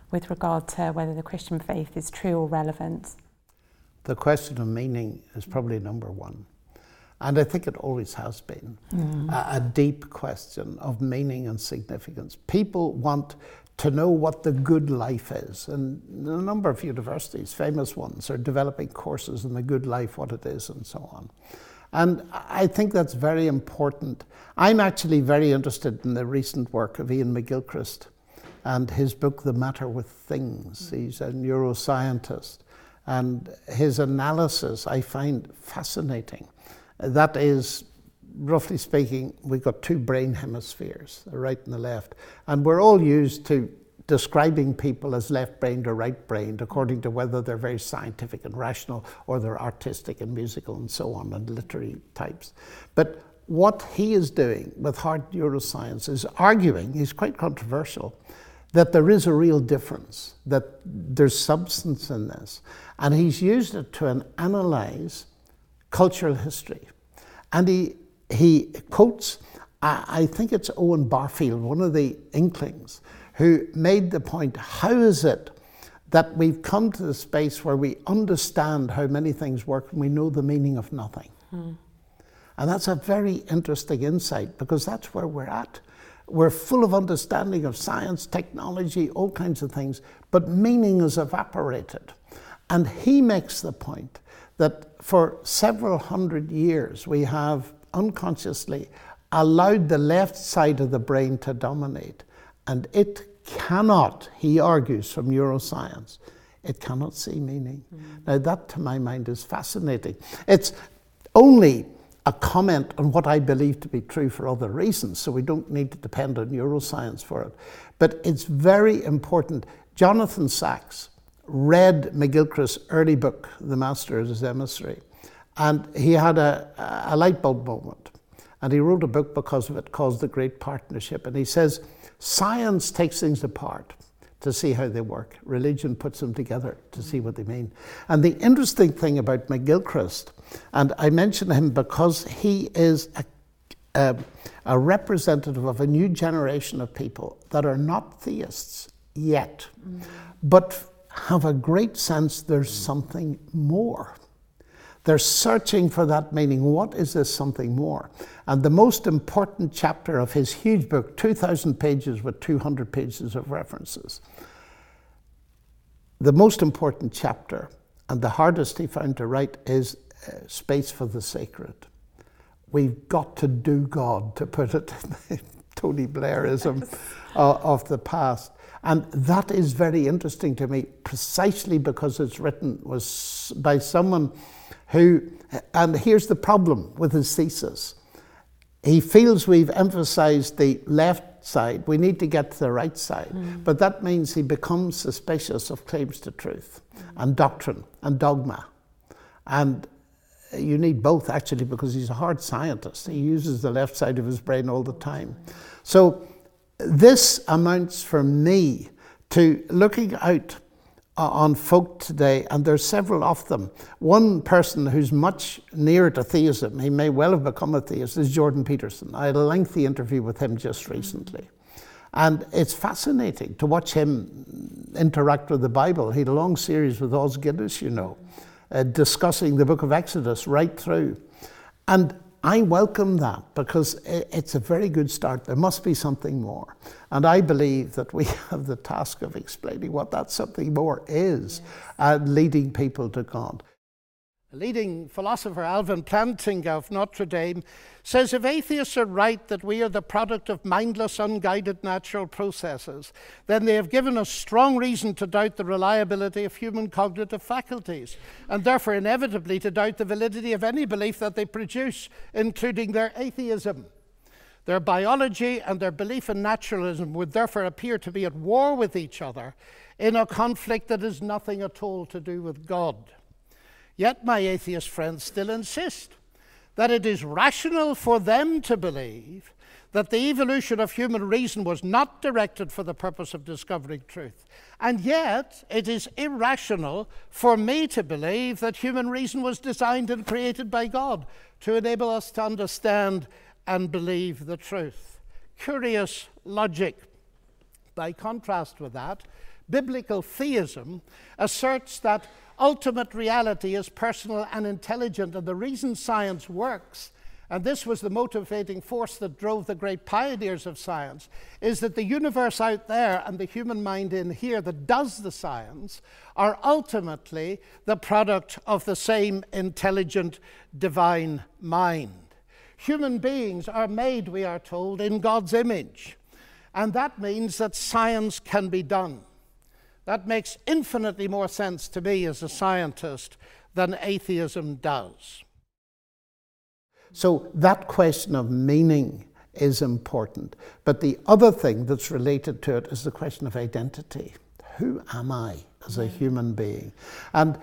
with regard to whether the Christian faith is true or relevant? The question of meaning is probably number one. And I think it always has been mm. a, a deep question of meaning and significance. People want to know what the good life is. And a number of universities, famous ones, are developing courses on the good life, what it is, and so on. And I think that's very important. I'm actually very interested in the recent work of Ian McGilchrist and his book, The Matter with Things. He's a neuroscientist. And his analysis I find fascinating. That is, roughly speaking, we've got two brain hemispheres, the right and the left. And we're all used to describing people as left-brained or right-brained according to whether they're very scientific and rational or they're artistic and musical and so on, and literary types. But what he is doing with hard neuroscience is arguing, he's quite controversial, that there is a real difference, that there's substance in this. And he's used it to analyze cultural history. And he he quotes, I, I think it's Owen Barfield, one of the Inklings, who made the point, how is it that we've come to the space where we understand how many things work and we know the meaning of nothing? Hmm. And that's a very interesting insight, because that's where we're at. We're full of understanding of science, technology, all kinds of things, but meaning is evaporated. And he makes the point that for several hundred years we have unconsciously allowed the left side of the brain to dominate, and it cannot, he argues from neuroscience, it cannot see meaning. Mm. Now that to my mind is fascinating. It's only a comment on what I believe to be true for other reasons, so we don't need to depend on neuroscience for it. But it's very important. Jonathan Sacks read McGilchrist's early book, The Master and His Emissary, and he had a, a light bulb moment. And he wrote a book because of it called The Great Partnership. And he says, science takes things apart to see how they work. Religion puts them together to see what they mean. And the interesting thing about McGilchrist, and I mention him because he is a, a, a representative of a new generation of people that are not theists yet, mm. but have a great sense there's something more. They're searching for that meaning. What is this something more? And the most important chapter of his huge book, two thousand pages with two hundred pages of references, the most important chapter, and the hardest he found to write, is uh, Space for the Sacred. We've got to do God, to put it in the Tony Blairism yes. uh, of the past. And that is very interesting to me, precisely because it's written was by someone who, and here's the problem with his thesis. He feels we've emphasized the left side. We need to get to the right side. Mm. But that means he becomes suspicious of claims to truth mm. and doctrine and dogma. And you need both, actually, because he's a hard scientist. He uses the left side of his brain all the time. So this amounts for me to looking out uh, on folk today, and there's several of them. One person who's much nearer to theism, he may well have become a theist, is Jordan Peterson. I had a lengthy interview with him just recently. And it's fascinating to watch him interact with the Bible. He had a long series with Os Guinness, you know, uh, discussing the book of Exodus right through. And I welcome that because it's a very good start. There must be something more. And I believe that we have the task of explaining what that something more is, yes. and leading people to God. A leading philosopher, Alvin Plantinga of Notre Dame, says if atheists are right that we are the product of mindless, unguided natural processes, then they have given us strong reason to doubt the reliability of human cognitive faculties, and therefore inevitably to doubt the validity of any belief that they produce, including their atheism. Their biology and their belief in naturalism would therefore appear to be at war with each other in a conflict that has nothing at all to do with God. Yet my atheist friends still insist that it is rational for them to believe that the evolution of human reason was not directed for the purpose of discovering truth. And yet it is irrational for me to believe that human reason was designed and created by God to enable us to understand and believe the truth. Curious logic. By contrast with that, Biblical theism asserts that ultimate reality is personal and intelligent, and the reason science works, and this was the motivating force that drove the great pioneers of science, is that the universe out there and the human mind in here that does the science are ultimately the product of the same intelligent divine mind. Human beings are made, we are told, in God's image, and that means that science can be done. That makes infinitely more sense to me as a scientist than atheism does. So that question of meaning is important. But the other thing that's related to it is the question of identity. Who am I as a human being? And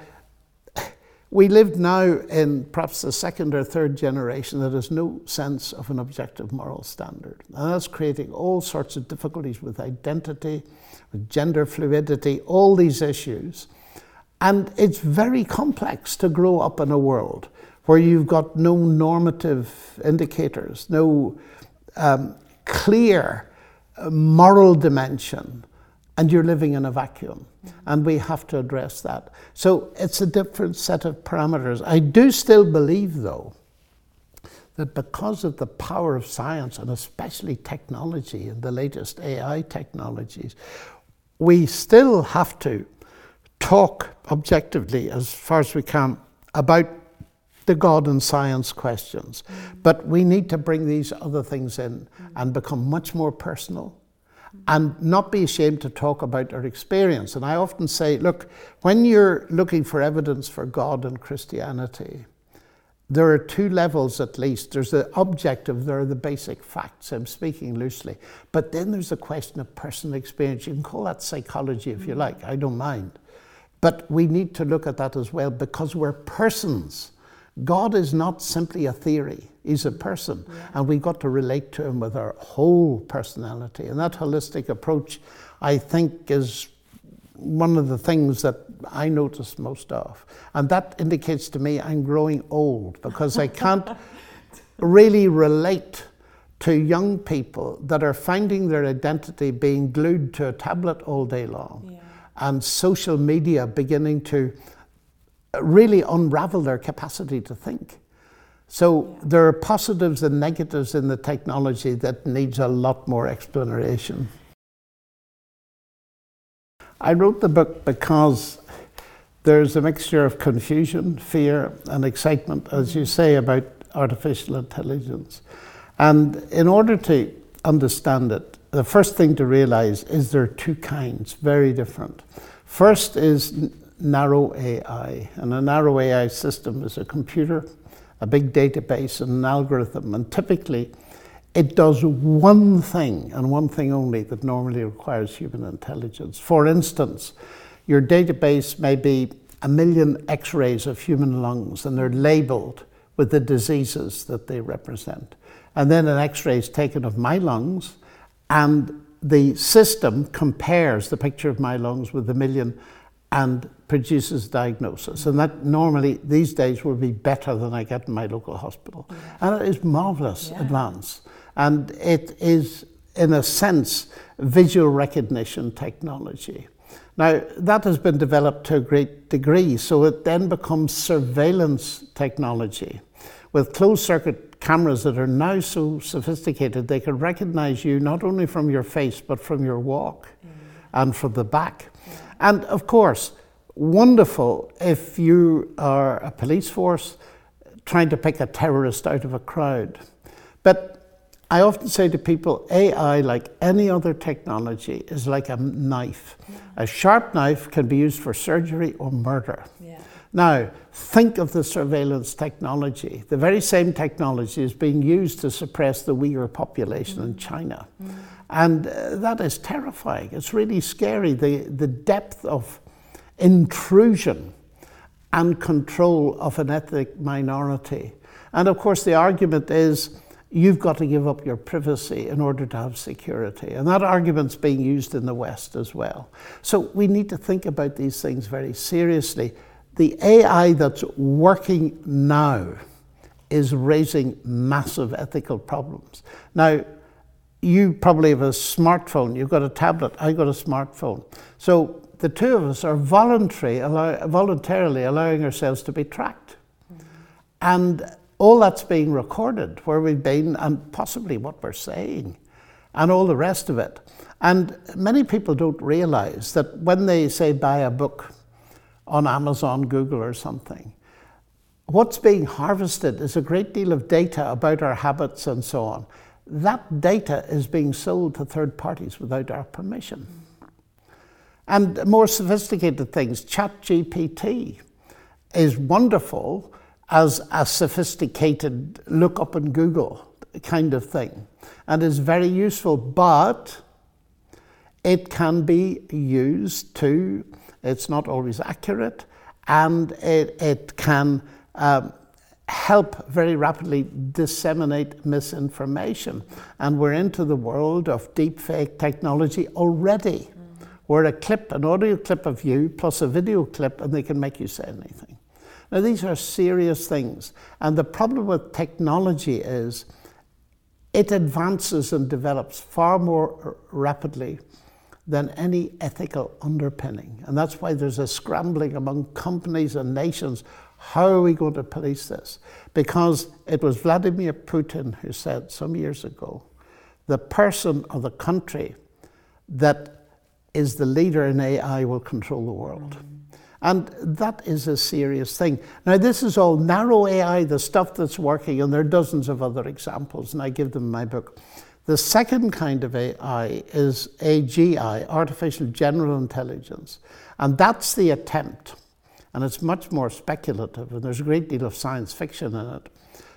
we live now in perhaps the second or third generation that has no sense of an objective moral standard. And that's creating all sorts of difficulties with identity, with gender fluidity, all these issues. And it's very complex to grow up in a world where you've got no normative indicators, no um, clear uh, moral dimension, and you're living in a vacuum. Mm-hmm. And we have to address that. So it's a different set of parameters. I do still believe, though, that because of the power of science, and especially technology and the latest A I technologies, we still have to talk objectively, as far as we can, about the God and science questions. Mm-hmm. But we need to bring these other things in mm-hmm. and become much more personal mm-hmm. and not be ashamed to talk about our experience. And I often say, look, when you're looking for evidence for God and Christianity, there are two levels at least. There's the objective, there are the basic facts. I'm speaking loosely. But then there's the question of personal experience. You can call that psychology if mm-hmm. you like, I don't mind. But we need to look at that as well because we're persons. God is not simply a theory, he's a person, yeah. and we've got to relate to him with our whole personality. And that holistic approach, I think, is one of the things that I notice most of. And that indicates to me I'm growing old because I can't really relate to young people that are finding their identity being glued to a tablet all day long yeah. and social media beginning to really unravel their capacity to think. So yeah. there are positives and negatives in the technology that needs a lot more exploration. I wrote the book because there's a mixture of confusion, fear, and excitement, as you say, about artificial intelligence. And in order to understand it, the first thing to realize is there are two kinds, very different. First is narrow A I, and a narrow A I system is a computer, a big database, and an algorithm, and typically it does one thing, and one thing only, that normally requires human intelligence. For instance, your database may be a million x-rays of human lungs, and they're labeled with the diseases that they represent. And then an x-ray is taken of my lungs, and the system compares the picture of my lungs with a million and produces diagnosis. And that normally, these days, will be better than I get in my local hospital. Yeah. And it is marvelous yeah. advance. And it is, in a sense, visual recognition technology. Now, that has been developed to a great degree, so it then becomes surveillance technology with closed-circuit cameras that are now so sophisticated they can recognize you not only from your face, but from your walk mm. and from the back. Yeah. And of course, wonderful if you are a police force trying to pick a terrorist out of a crowd. But I often say to people, A I, like any other technology, is like a knife. Yeah. A sharp knife can be used for surgery or murder. Yeah. Now, think of the surveillance technology. The very same technology is being used to suppress the Uyghur population mm. in China. Mm. And uh, that is terrifying. It's really scary, the, the depth of intrusion and control of an ethnic minority. And of course, the argument is, you've got to give up your privacy in order to have security. And that argument's being used in the West as well. So we need to think about these things very seriously. The A I that's working now is raising massive ethical problems. Now, you probably have a smartphone, you've got a tablet, I've got a smartphone. So the two of us are voluntary, allow, voluntarily allowing ourselves to be tracked. Mm-hmm. And all that's being recorded, where we've been and possibly what we're saying and all the rest of it. And many people don't realize that when they say buy a book on Amazon, Google or something, what's being harvested is a great deal of data about our habits and so on. That data is being sold to third parties without our permission. And more sophisticated things, ChatGPT is wonderful as a sophisticated look up in Google kind of thing, and is very useful, but it can be used to, it's not always accurate, and it, it can um, help very rapidly disseminate misinformation. And we're into the world of deepfake technology already, mm. where a clip, an audio clip of you plus a video clip, and they can make you say anything. Now, these are serious things. And the problem with technology is it advances and develops far more rapidly than any ethical underpinning. And that's why there's a scrambling among companies and nations. How are we going to police this? Because it was Vladimir Putin who said some years ago, the person or the country that is the leader in A I will control the world. Mm. And that is a serious thing. Now, this is all narrow A I, the stuff that's working, and there are dozens of other examples, and I give them in my book. The second kind of A I is A G I, Artificial General Intelligence. And that's the attempt, and it's much more speculative, and there's a great deal of science fiction in it,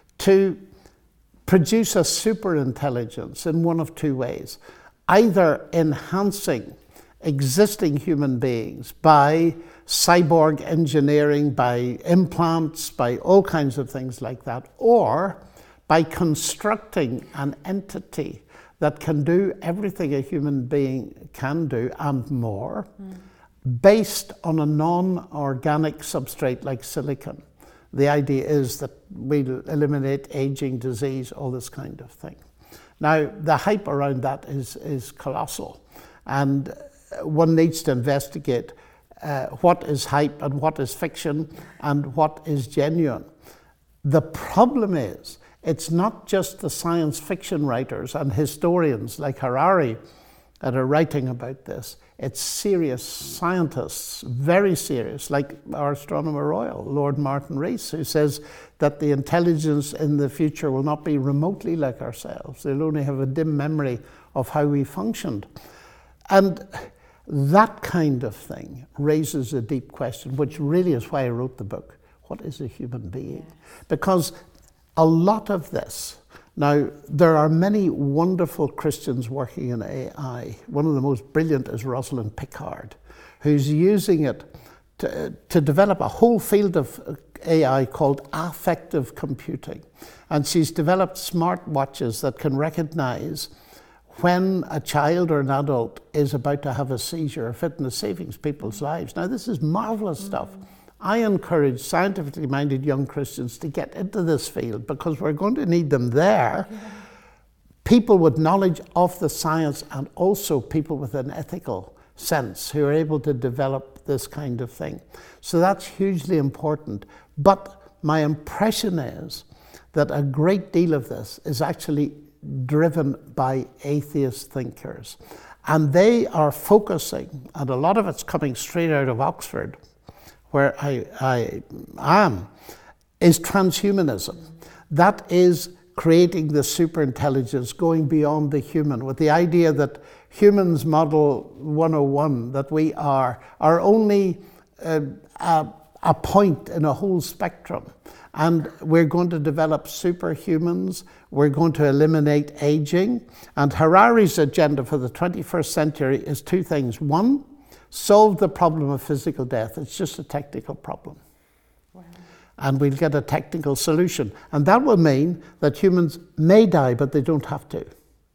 to produce a super intelligence in one of two ways. Either enhancing existing human beings by cyborg engineering, by implants, by all kinds of things like that, or by constructing an entity that can do everything a human being can do and more, mm. based on a non-organic substrate like silicon. The idea is that we'll eliminate aging, disease, all this kind of thing. Now, the hype around that is, is colossal, and one needs to investigate uh, what is hype and what is fiction and what is genuine. The problem is, it's not just the science fiction writers and historians like Harari that are writing about this. It's serious scientists, very serious, like our astronomer royal, Lord Martin Rees, who says that the intelligence in the future will not be remotely like ourselves. They'll only have a dim memory of how we functioned. And that kind of thing raises a deep question, which really is why I wrote the book. What is a human being? Because a lot of this, now there are many wonderful Christians working in A I. One of the most brilliant is Rosalind Picard, who's using it to, to develop a whole field of A I called affective computing. And she's developed smartwatches that can recognize when a child or an adult is about to have a seizure or fitness savings people's lives. Now, this is marvelous mm. stuff. I encourage scientifically minded young Christians to get into this field because we're going to need them there. Yeah. People with knowledge of the science and also people with an ethical sense who are able to develop this kind of thing. So that's hugely important. But my impression is that a great deal of this is actually driven by atheist thinkers. And they are focusing, and a lot of it's coming straight out of Oxford, where I, I am, is transhumanism. That is creating the superintelligence, going beyond the human, with the idea that humans model one oh one, that we are, are only uh, a, a point in a whole spectrum. And we're going to develop superhumans, we're going to eliminate aging. And Harari's agenda for the twenty-first century is two things. One, solve the problem of physical death. It's just a technical problem. Wow. And we'll get a technical solution. And that will mean that humans may die, but they don't have to.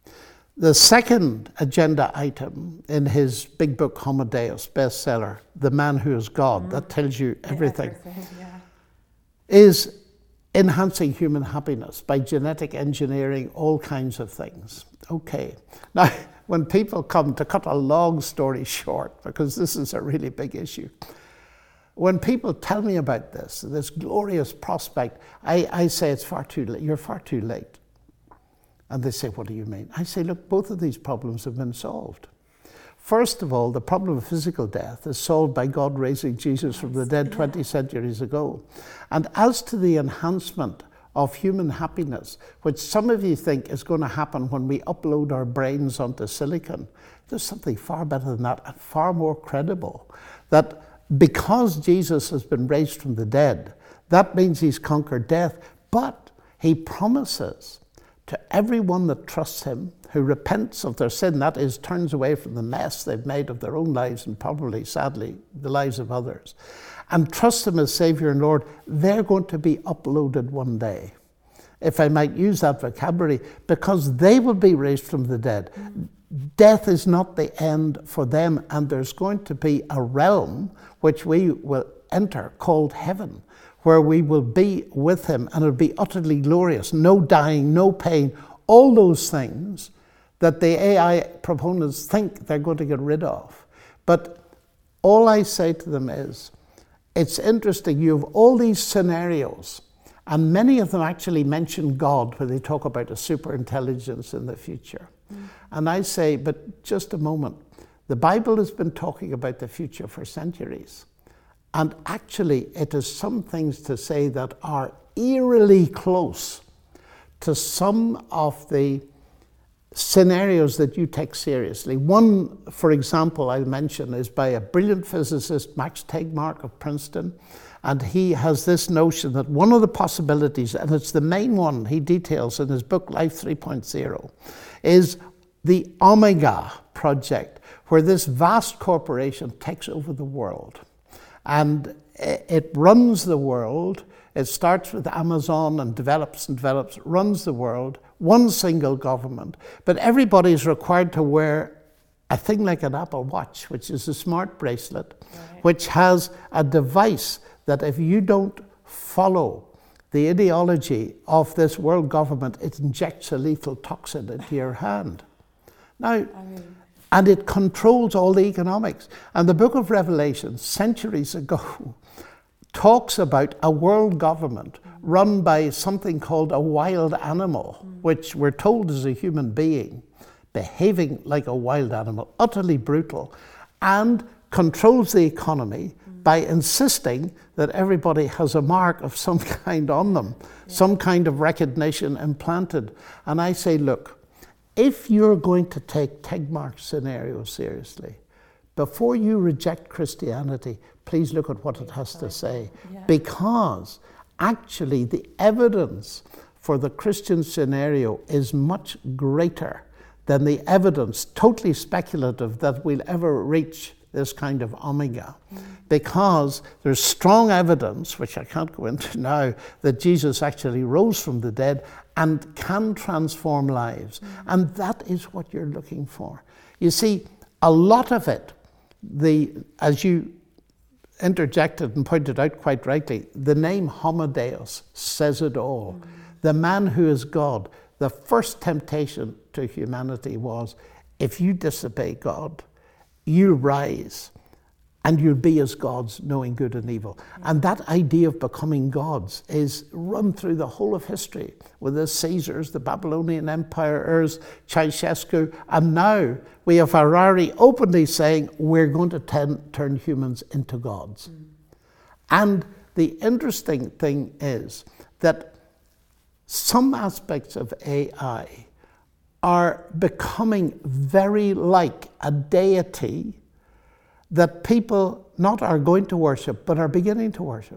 The second agenda item in his big book, Homo Deus, bestseller, The Man Who Is God, mm. that tells you everything, yeah, everything yeah. is enhancing human happiness by genetic engineering, all kinds of things. Okay. Now, when people come, to cut a long story short, because this is a really big issue, when people tell me about this, this glorious prospect, I, I say it's far too late. You're far too late. And they say, what do you mean? I say, look, both of these problems have been solved. First of all, the problem of physical death is solved by God raising Jesus from the dead twenty centuries ago. And as to the enhancement of human happiness, which some of you think is going to happen when we upload our brains onto silicon, there's something far better than that and far more credible. That because Jesus has been raised from the dead, that means he's conquered death, but he promises to everyone that trusts him, who repents of their sin, that is, turns away from the mess they've made of their own lives and probably, sadly, the lives of others, and trusts him as Savior and Lord, they're going to be uploaded one day, if I might use that vocabulary, because they will be raised from the dead. Mm. Death is not the end for them, and there's going to be a realm which we will enter called heaven, where we will be with him, and it'll be utterly glorious. No dying, no pain, all those things that the A I proponents think they're going to get rid of. But all I say to them is, it's interesting, you have all these scenarios, and many of them actually mention God when they talk about a super intelligence in the future. Mm. And I say, but just a moment, the Bible has been talking about the future for centuries. And actually, it has some things to say that are eerily close to some of the scenarios that you take seriously. One, for example, I'll mention is by a brilliant physicist, Max Tegmark of Princeton. And he has this notion that one of the possibilities, and it's the main one he details in his book, Life three point oh, is the Omega project, where this vast corporation takes over the world. And it runs the world. It starts with Amazon and develops and develops, runs the world, one single government. But everybody is required to wear a thing like an Apple Watch, which is a smart bracelet, right, which has a device that if you don't follow the ideology of this world government, it injects a lethal toxin into your hand. Now, I mean, and it controls all the economics. And the book of Revelation, centuries ago, talks about a world government run by something called a wild animal, mm. which we're told is a human being, behaving like a wild animal, utterly brutal, and controls the economy mm. by insisting that everybody has a mark of some kind on them, yeah. some kind of recognition implanted. And I say, look, if you're going to take Tegmark's scenario seriously, before you reject Christianity, please look at what it has to say. Yeah. Because actually the evidence for the Christian scenario is much greater than the evidence, totally speculative, that we'll ever reach this kind of omega. Mm. Because there's strong evidence, which I can't go into now, that Jesus actually rose from the dead and can transform lives. Mm. And that is what you're looking for. You see, a lot of it, the as you interjected and pointed out quite rightly, the name Homo Deus says it all. Mm. The man who is God, the first temptation to humanity was, if you disobey God, you'll rise and you'll be as gods, knowing good and evil. Mm. And that idea of becoming gods is run through the whole of history with the Caesars, the Babylonian emperors, Ceausescu, and now we have Harari openly saying we're going to ten, turn humans into gods. Mm. And the interesting thing is that some aspects of A I are becoming very like a deity that people not are going to worship, but are beginning to worship.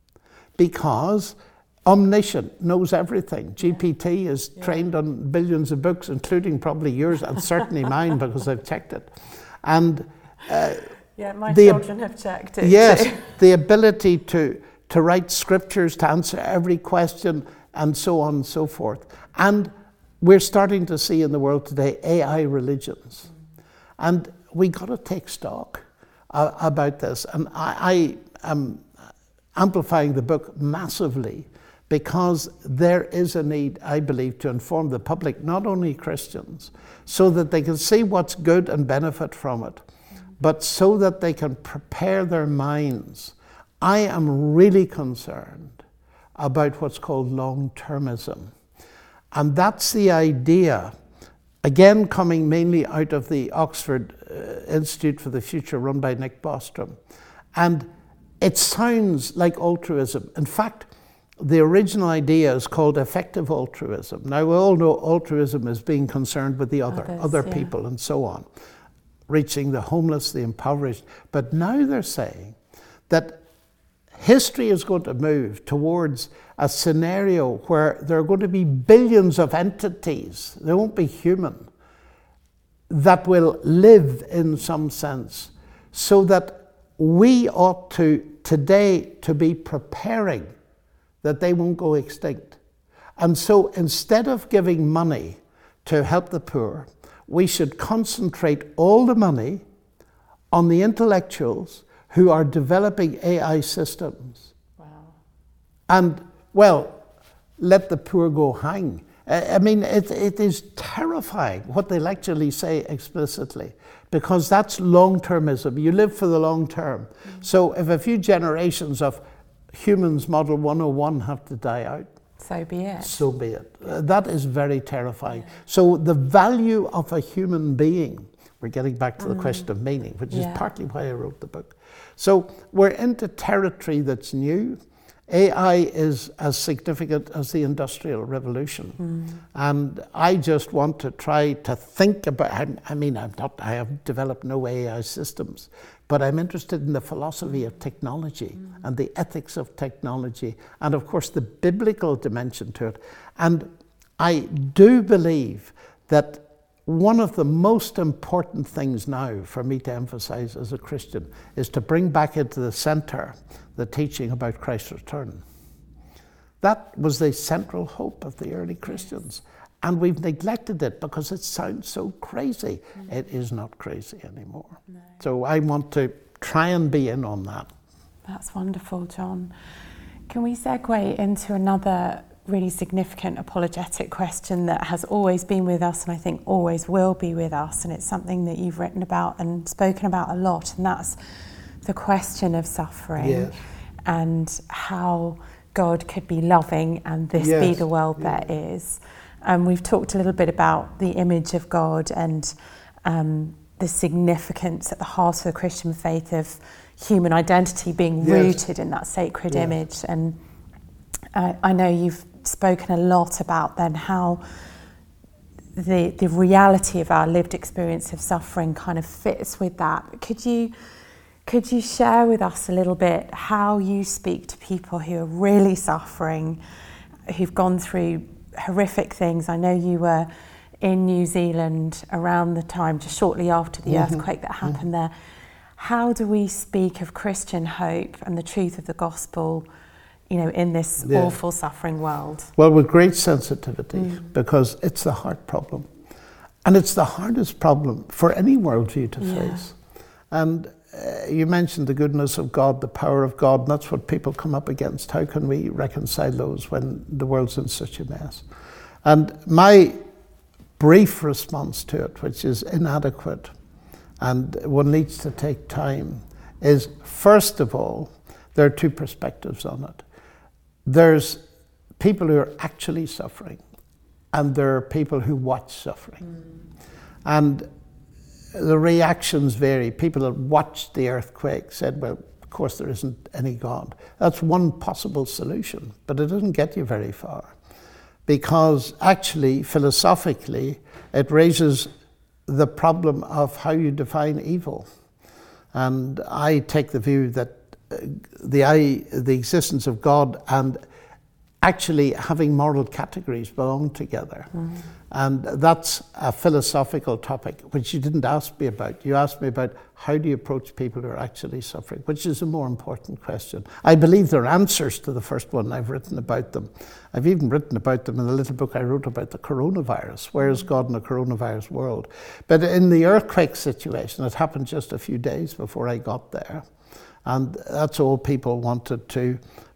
Because omniscient, knows everything. G P T is yeah. trained on billions of books, including probably yours and certainly mine, because I've checked it. And uh, yeah, my children have checked it. Yes, too. The ability to, to write scriptures, to answer every question, and so on and so forth. And we're starting to see in the world today A I religions. Mm. And we got to take stock uh, about this. And I, I am amplifying the book massively because there is a need, I believe, to inform the public, not only Christians, so that they can see what's good and benefit from it, but so that they can prepare their minds. I am really concerned about what's called long-termism. And that's the idea, again coming mainly out of the Oxford uh, Institute for the Future run by Nick Bostrom. And it sounds like altruism. In fact, the original idea is called effective altruism. Now, we all know altruism is being concerned with the other, Others, other yeah. people and so on, reaching the homeless, the impoverished. But now they're saying that history is going to move towards a scenario where there are going to be billions of entities, they won't be human, that will live in some sense, so that we ought to today to be preparing that they won't go extinct. And so instead of giving money to help the poor, we should concentrate all the money on the intellectuals who are developing A I systems. Wow. And, well, let the poor go hang. I mean, it, it is terrifying what they'll actually say explicitly, because that's long-termism. You live for the long term. Mm-hmm. So if a few generations of humans model one oh one have to die out, so be it. So be it. Uh, that is very terrifying. Yeah. So the value of a human being, we're getting back to mm. the question of meaning, which yeah. is partly why I wrote the book. So we're into territory that's new. A I is as significant as the Industrial Revolution. Mm. And I just want to try to think about, I, I mean, I'm not, I have developed no A I systems, but I'm interested in the philosophy of technology mm. and the ethics of technology, and of course the biblical dimension to it. And I do believe that one of the most important things now for me to emphasize as a Christian is to bring back into the center the teaching about Christ's return. That was the central hope of the early Christians. And we've neglected it because it sounds so crazy. Mm. It is not crazy anymore. No. So I want to try and be in on that. That's wonderful, John. Can we segue into another really significant apologetic question that has always been with us, and I think always will be with us, and it's something that you've written about and spoken about a lot, and that's the question of suffering. Yes. And how God could be loving and this yes. be the world yes. that is. Um, we've talked a little bit about the image of God and um, the significance at the heart of the Christian faith of human identity being yes. rooted in that sacred yes. image. And uh, I know you've spoken a lot about then how the the reality of our lived experience of suffering kind of fits with that. Could you could you share with us a little bit how you speak to people who are really suffering, who've gone through horrific things? I know you were in New Zealand around the time, just shortly after the mm-hmm. earthquake that happened mm-hmm. there. How do we speak of Christian hope and the truth of the gospel, you know, in this yeah. awful suffering world? Well, with great sensitivity, mm. because it's the heart problem. And it's the hardest problem for any worldview to yeah. face. And uh, you mentioned the goodness of God, the power of God, and that's what people come up against. How can we reconcile those when the world's in such a mess? And my brief response to it, which is inadequate, and one needs to take time, is first of all, there are two perspectives on it. There's people who are actually suffering, and there are people who watch suffering. Mm. And the reactions vary. People that watched the earthquake said, well, of course there isn't any God. That's one possible solution, but it doesn't get you very far. Because actually, philosophically, it raises the problem of how you define evil. And I take the view that the I, the existence of God and actually having moral categories belong together. Mm. And that's a philosophical topic, which you didn't ask me about. You asked me about how do you approach people who are actually suffering, which is a more important question. I believe there are answers to the first one. I've written about them. I've even written about them in the little book I wrote about the coronavirus. Where is God in a coronavirus world? But in the earthquake situation, it happened just a few days before I got there. And that's all people wanted to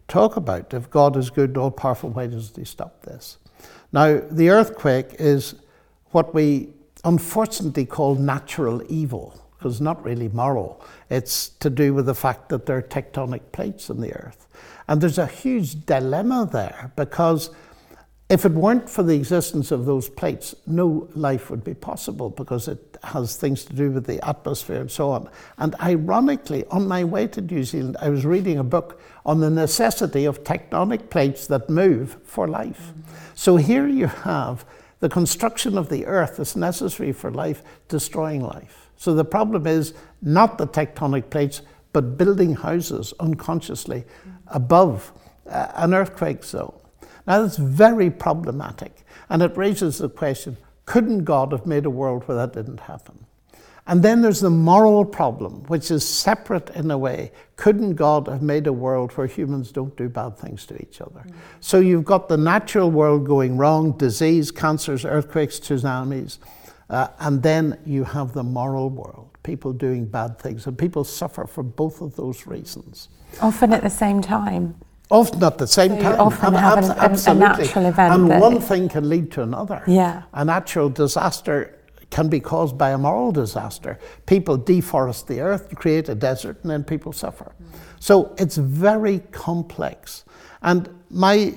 talk about, if God is good and all-powerful, why doesn't he stop this? Now, the earthquake is what we unfortunately call natural evil, because it's not really moral. It's to do with the fact that there are tectonic plates in the earth. And there's a huge dilemma there, because if it weren't for the existence of those plates, no life would be possible, because it has things to do with the atmosphere and so on. And ironically, on my way to New Zealand, I was reading a book on the necessity of tectonic plates that move for life. Mm-hmm. So here you have the construction of the earth that's necessary for life, destroying life. So the problem is not the tectonic plates, but building houses unconsciously mm-hmm. above uh, an earthquake zone. Now that's very problematic, and it raises the question, couldn't God have made a world where that didn't happen? And then there's the moral problem, which is separate in a way. Couldn't God have made a world where humans don't do bad things to each other? Mm-hmm. So you've got the natural world going wrong, disease, cancers, earthquakes, tsunamis, uh, and then you have the moral world, people doing bad things, and people suffer for both of those reasons. Often at the same time. Often at the same so time. You often Ab- have ab- an, absolutely. a natural event. And that one it, thing can lead to another. Yeah. A natural disaster can be caused by a moral disaster. People deforest the earth, create a desert, and then people suffer. Mm. So it's very complex. And my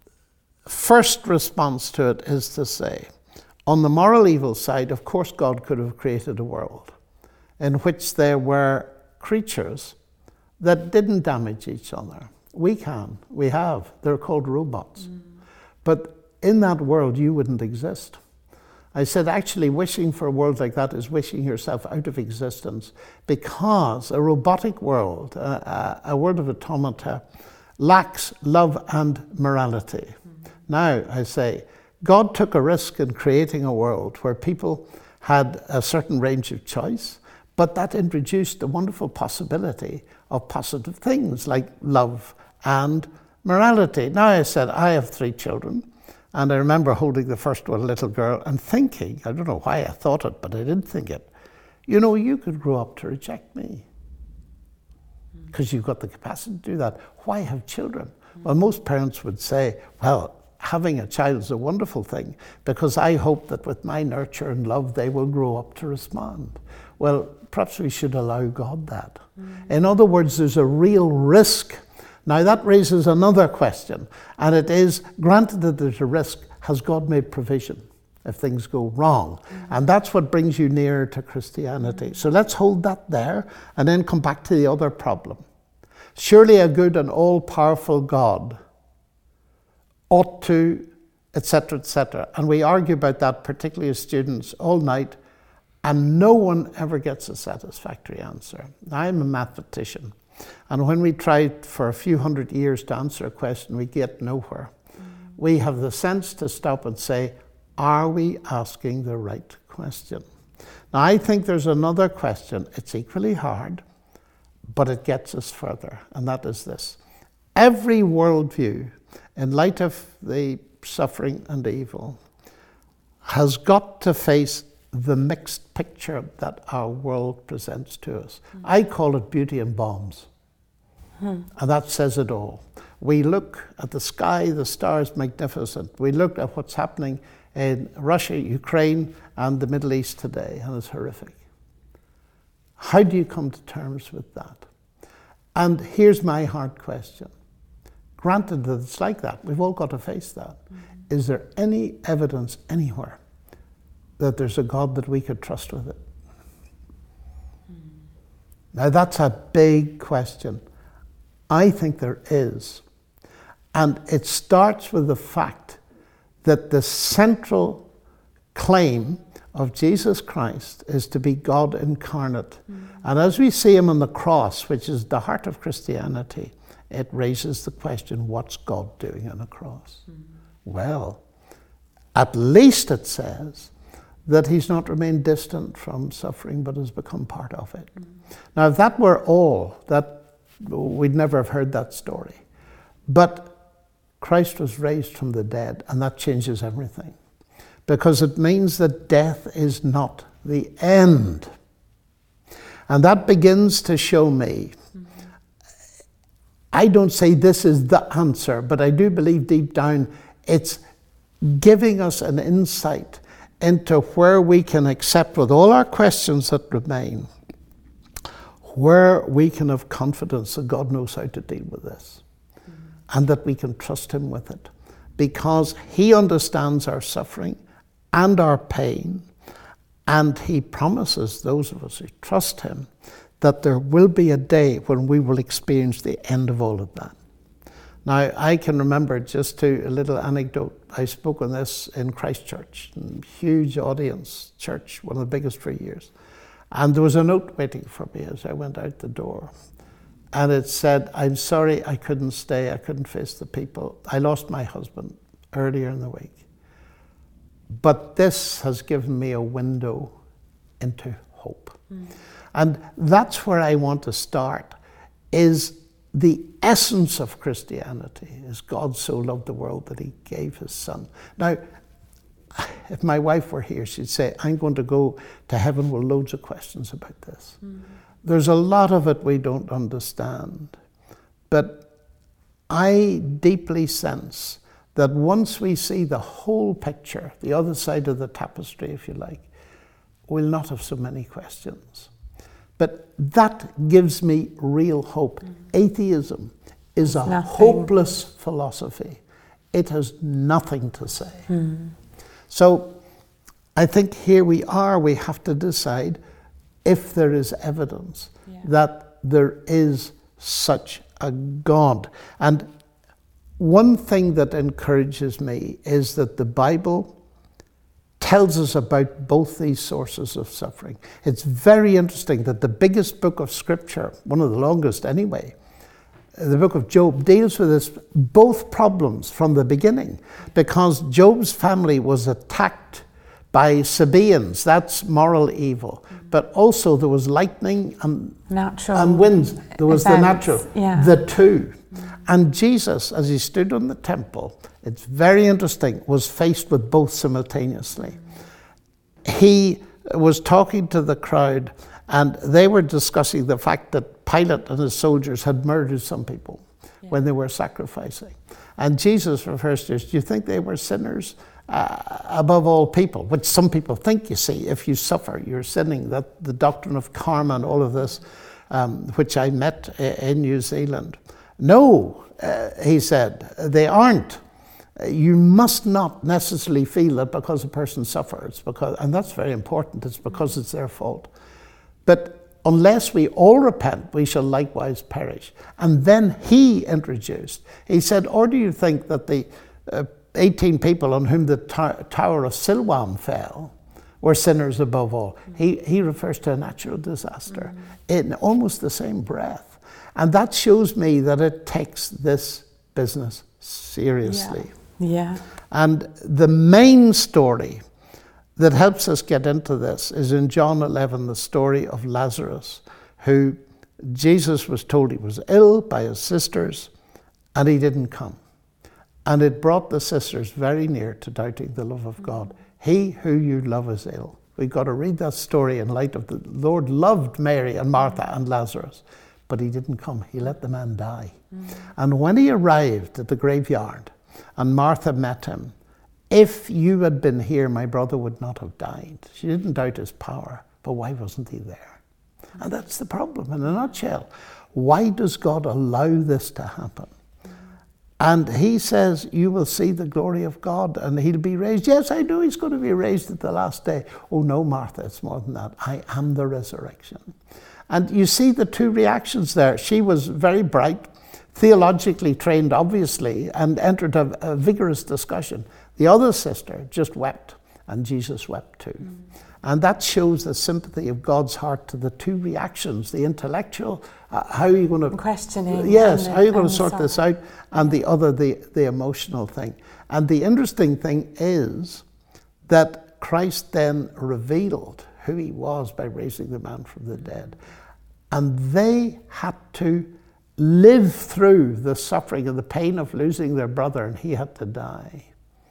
first response to it is to say, on the moral evil side, of course God could have created a world in which there were creatures that didn't damage each other. We can, we have, they're called robots. Mm. But in that world you wouldn't exist. I said actually wishing for a world like that is wishing yourself out of existence, because a robotic world, a, a world of automata, lacks love and morality. Mm. Now I say, God took a risk in creating a world where people had a certain range of choice, but that introduced the wonderful possibility of positive things like love and morality. Now I said, I have three children, and I remember holding the first one, a little girl, and thinking, I don't know why I thought it, but I did think it, you know, you could grow up to reject me, because you've got the capacity to do that. Why have children? Well, most parents would say, well, having a child is a wonderful thing, because I hope that with my nurture and love, they will grow up to respond. Well, perhaps we should allow God that. Mm. In other words, there's a real risk. Now that raises another question, and it is, granted that there's a risk, has God made provision if things go wrong? Mm. And that's what brings you nearer to Christianity. Mm. So let's hold that there, and then come back to the other problem. Surely a good and all-powerful God ought to, et cetera, et cetera. And we argue about that, particularly as students, all night, and no one ever gets a satisfactory answer. I'm a mathematician, and when we try for a few hundred years to answer a question, we get nowhere. Mm. We have the sense to stop and say, are we asking the right question? Now, I think there's another question. It's equally hard, but it gets us further, and that is this. Every worldview, in light of the suffering and evil, has got to face the mixed picture that our world presents to us. Mm. I call it beauty and bombs. Mm. And that says it all. We look at the sky, the stars, magnificent. We look at what's happening in Russia, Ukraine, and the Middle East today, and it's horrific. How do you come to terms with that? And here's my hard question. Granted that it's like that, we've all got to face that. Mm. Is there any evidence anywhere that there's a God that we could trust with it? Mm. Now that's a big question. I think there is. And it starts with the fact that the central claim of Jesus Christ is to be God incarnate. Mm. And as we see him on the cross, which is the heart of Christianity, it raises the question, what's God doing on a cross? Mm. Well, at least it says that he's not remained distant from suffering, but has become part of it. Mm. Now, if that were all, that we'd never have heard that story. But Christ was raised from the dead, and that changes everything. Because it means that death is not the end. And that begins to show me, I don't say this is the answer, but I do believe deep down it's giving us an insight into where we can accept, with all our questions that remain, where we can have confidence that God knows how to deal with this, mm-hmm. and that we can trust him with it, because he understands our suffering and our pain, and he promises those of us who trust him that there will be a day when we will experience the end of all of that. Now, I can remember, just to a little anecdote, I spoke on this in Christchurch, huge audience, church, one of the biggest for years. And there was a note waiting for me as I went out the door. And it said, I'm sorry I couldn't stay, I couldn't face the people. I lost my husband earlier in the week. But this has given me a window into hope. Mm. And that's where I want to start, is the essence of Christianity, is God so loved the world that he gave his son. Now, if my wife were here, she'd say, I'm going to go to heaven with loads of questions about this. Mm-hmm. There's a lot of it we don't understand. But I deeply sense that once we see the whole picture, the other side of the tapestry, if you like, we'll not have so many questions. But that gives me real hope. Mm. Atheism is a nothing. hopeless philosophy. It has nothing to say. Mm. So I think here we are, we have to decide if there is evidence yeah. that there is such a God. And one thing that encourages me is that the Bible tells us about both these sources of suffering. It's very interesting that the biggest book of Scripture, one of the longest anyway, the book of Job, deals with this, both problems from the beginning, because Job's family was attacked by Sabaeans, that's moral evil, but also there was lightning and, natural and winds, there was events. the natural, yeah. the two. And Jesus, as he stood on the temple, it's very interesting, was faced with both simultaneously. He was talking to the crowd, and they were discussing the fact that Pilate and his soldiers had murdered some people yeah. when they were sacrificing. And Jesus refers to us, do you think they were sinners uh, above all people? Which some people think, you see, if you suffer, you're sinning. That the doctrine of karma and all of this, um, which I met in New Zealand. No, uh, he said, they aren't. You must not necessarily feel that because a person suffers, because, and that's very important, it's because it's their fault. But unless we all repent, we shall likewise perish. And then he introduced, he said, or do you think that the uh, eighteen people on whom the t- Tower of Siloam fell were sinners above all? Mm-hmm. He, he refers to a natural disaster mm-hmm. in almost the same breath. And that shows me that it takes this business seriously. Yeah. yeah. And the main story that helps us get into this is in John eleven, the story of Lazarus, who Jesus was told he was ill by his sisters, and he didn't come. And it brought the sisters very near to doubting the love of God. He who you love is ill. We've got to read that story in light of the Lord loved Mary and Martha and Lazarus. But he didn't come. He let the man die. Mm. And when he arrived at the graveyard and Martha met him, if you had been here, my brother would not have died. She didn't doubt his power, but why wasn't he there? Mm. And that's the problem in a nutshell. Why does God allow this to happen? Mm. And he says, you will see the glory of God and he'll be raised. Yes, I know he's going to be raised at the last day. Oh no, Martha, it's more than that. I am the resurrection. And you see the two reactions there. She was very bright, theologically trained, obviously, and entered a, a vigorous discussion. The other sister just wept, and Jesus wept too. Mm. And that shows the sympathy of God's heart to the two reactions, the intellectual, uh, how are you going to... Questioning. Yes, the, how are you going to sort this out? And the other, the, the emotional thing. And the interesting thing is that Christ then revealed who he was by raising the man from the dead. And they had to live through the suffering and the pain of losing their brother, and he had to die.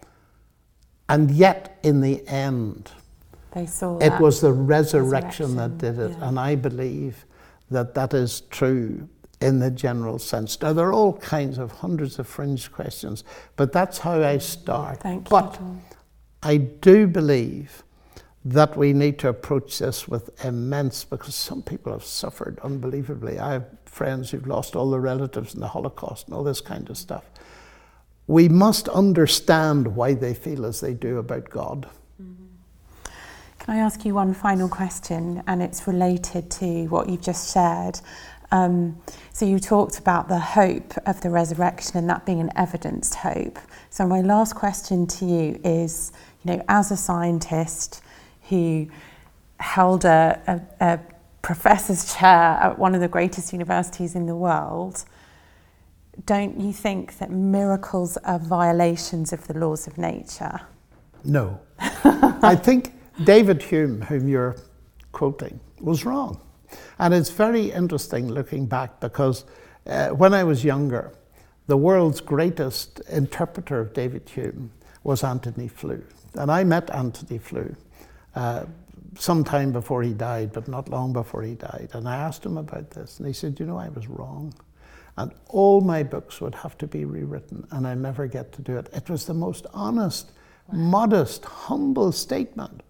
And yet, in the end, they saw it that was the resurrection, resurrection that did it. Yeah. And I believe that that is true in the general sense. Now, there are all kinds of hundreds of fringe questions, but that's how I start. Thank you, but John. I do believe that we need to approach this with immense, because some people have suffered unbelievably. I have friends who've lost all their relatives in the Holocaust and all this kind of stuff. We must understand why they feel as they do about God. Mm-hmm. Can I ask you one final question, and it's related to what you've just shared? Um, so you talked about the hope of the resurrection and that being an evidenced hope. So my last question to you is, you know, as a scientist who held a, a, a professor's chair at one of the greatest universities in the world, don't you think that miracles are violations of the laws of nature? No. I think David Hume, whom you're quoting, was wrong. And it's very interesting looking back, because uh, when I was younger, the world's greatest interpreter of David Hume was Antony Flew. And I met Antony Flew uh, sometime before he died, but not long before he died. And I asked him about this, and he said, you know, I was wrong. And all my books would have to be rewritten, and I never get to do it. It was the most honest, wow. modest, humble statement.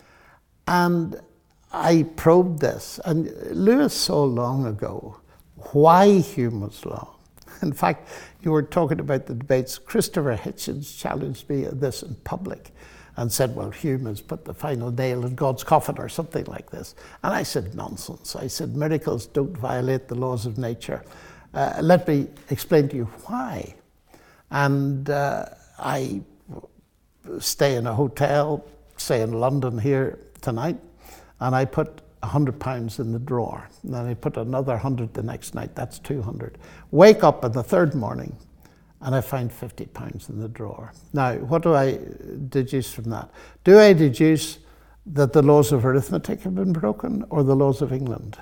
And I probed this, and Lewis saw long ago why Hume was wrong. In fact, you were talking about the debates. Christopher Hitchens challenged me at this in public and said, well, Hume has put the final nail in God's coffin or something like this. And I said, nonsense. I said, miracles don't violate the laws of nature. Uh, let me explain to you why. And uh, I stay in a hotel, say in London here tonight, and I put one hundred pounds in the drawer. And then I put another one hundred the next night, that's two hundred. Wake up in the third morning, and I find fifty pounds in the drawer. Now, what do I deduce from that? Do I deduce that the laws of arithmetic have been broken, or the laws of England?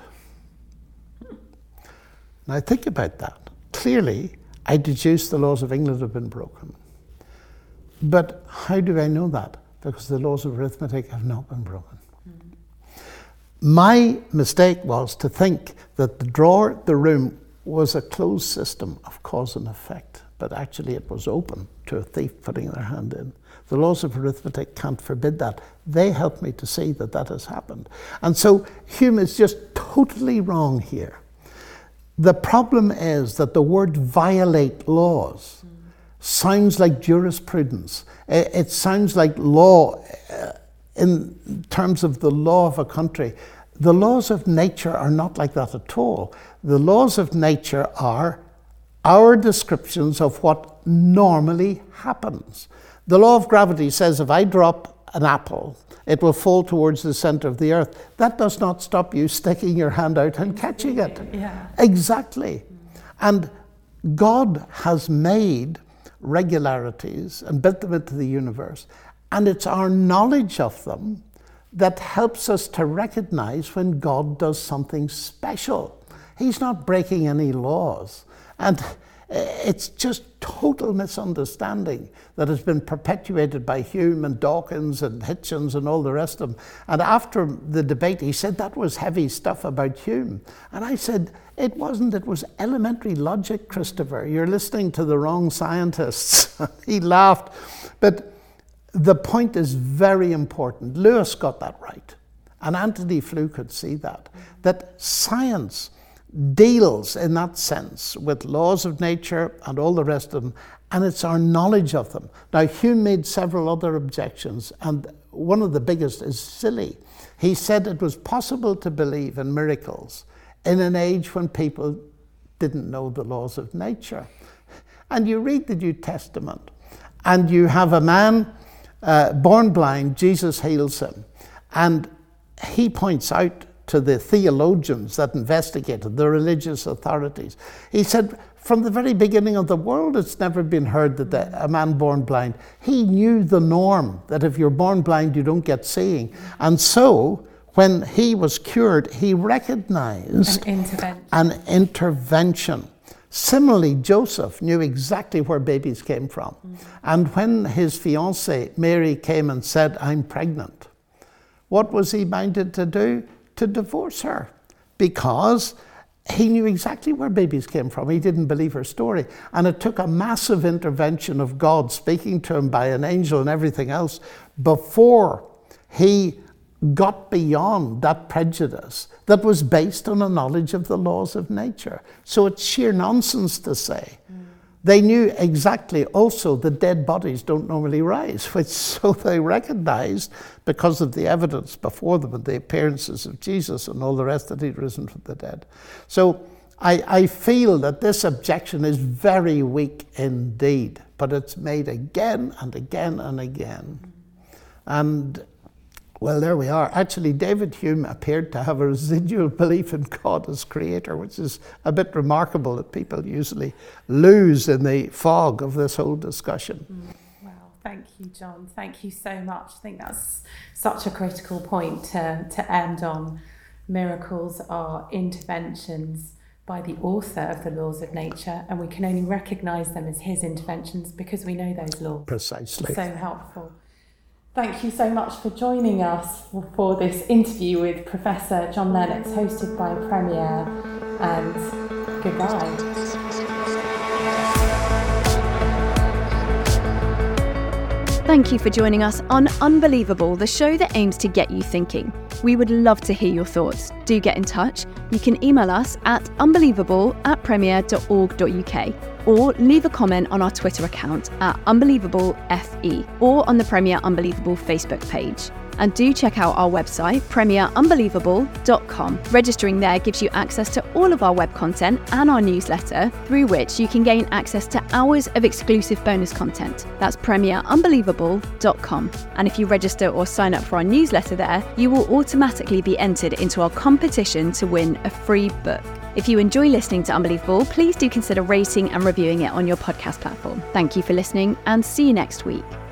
Now think about that. Clearly, I deduce the laws of England have been broken. But how do I know that? Because the laws of arithmetic have not been broken. Mm. My mistake was to think that the drawer, the room, was a closed system of cause and effect, but actually it was open to a thief putting their hand in. The laws of arithmetic can't forbid that. They help me to see that that has happened. And so Hume is just totally wrong here. The problem is that the word violate laws mm. sounds like jurisprudence. It sounds like law in terms of the law of a country. The laws of nature are not like that at all. The laws of nature are our descriptions of what normally happens. The law of gravity says if I drop an apple, it will fall towards the center of the earth. That does not stop you sticking your hand out and catching it. Yeah. Exactly. And God has made regularities and built them into the universe. And it's our knowledge of them that helps us to recognize when God does something special. He's not breaking any laws. And it's just total misunderstanding that has been perpetuated by Hume and Dawkins and Hitchens and all the rest of them. And after the debate, he said that was heavy stuff about Hume. And I said, it wasn't, it was elementary logic, Christopher. You're listening to the wrong scientists. He laughed. But the point is very important. Lewis got that right. And Antony Flew could see that. That science deals in that sense with laws of nature and all the rest of them, and it's our knowledge of them. Now, Hume made several other objections, and one of the biggest is silly. He said it was possible to believe in miracles in an age when people didn't know the laws of nature. And you read the New Testament, and you have a man uh, born blind, Jesus heals him, and he points out to the theologians that investigated, the religious authorities. He said, from the very beginning of the world, it's never been heard that the, a man born blind. He knew the norm, that if you're born blind, you don't get seeing. And so, when he was cured, he recognized an intervention. An intervention. Similarly, Joseph knew exactly where babies came from. Mm. And when his fiancée, Mary, came and said, I'm pregnant, what was he minded to do? To divorce her, because he knew exactly where babies came from. He didn't believe her story. And it took a massive intervention of God speaking to him by an angel and everything else before he got beyond that prejudice that was based on a knowledge of the laws of nature. So it's sheer nonsense to say. Mm. They knew exactly also that dead bodies don't normally rise, which so they recognized because of the evidence before them and the appearances of Jesus and all the rest that he'd risen from the dead. So I, I feel that this objection is very weak indeed, but it's made again and again and again. And well, there we are. Actually, David Hume appeared to have a residual belief in God as creator, which is a bit remarkable that people usually lose in the fog of this whole discussion. Mm, well, thank you, John. Thank you so much. I think that's such a critical point to, to end on. Miracles are interventions by the author of the laws of nature, and we can only recognise them as his interventions because we know those laws. Precisely. So helpful. Thank you so much for joining us for this interview with Professor John Lennox, hosted by Premier, and goodbye. Thank you for joining us on Unbelievable, the show that aims to get you thinking. We would love to hear your thoughts. Do get in touch. You can email us at unbelievable at premier dot org dot uk or leave a comment on our Twitter account at unbelievablefe or on the Premier Unbelievable Facebook page. And do check out our website, premier unbelievable dot com. Registering there gives you access to all of our web content and our newsletter, through which you can gain access to hours of exclusive bonus content. That's premier unbelievable dot com. And if you register or sign up for our newsletter there, you will automatically be entered into our competition to win a free book. If you enjoy listening to Unbelievable, please do consider rating and reviewing it on your podcast platform. Thank you for listening, and see you next week.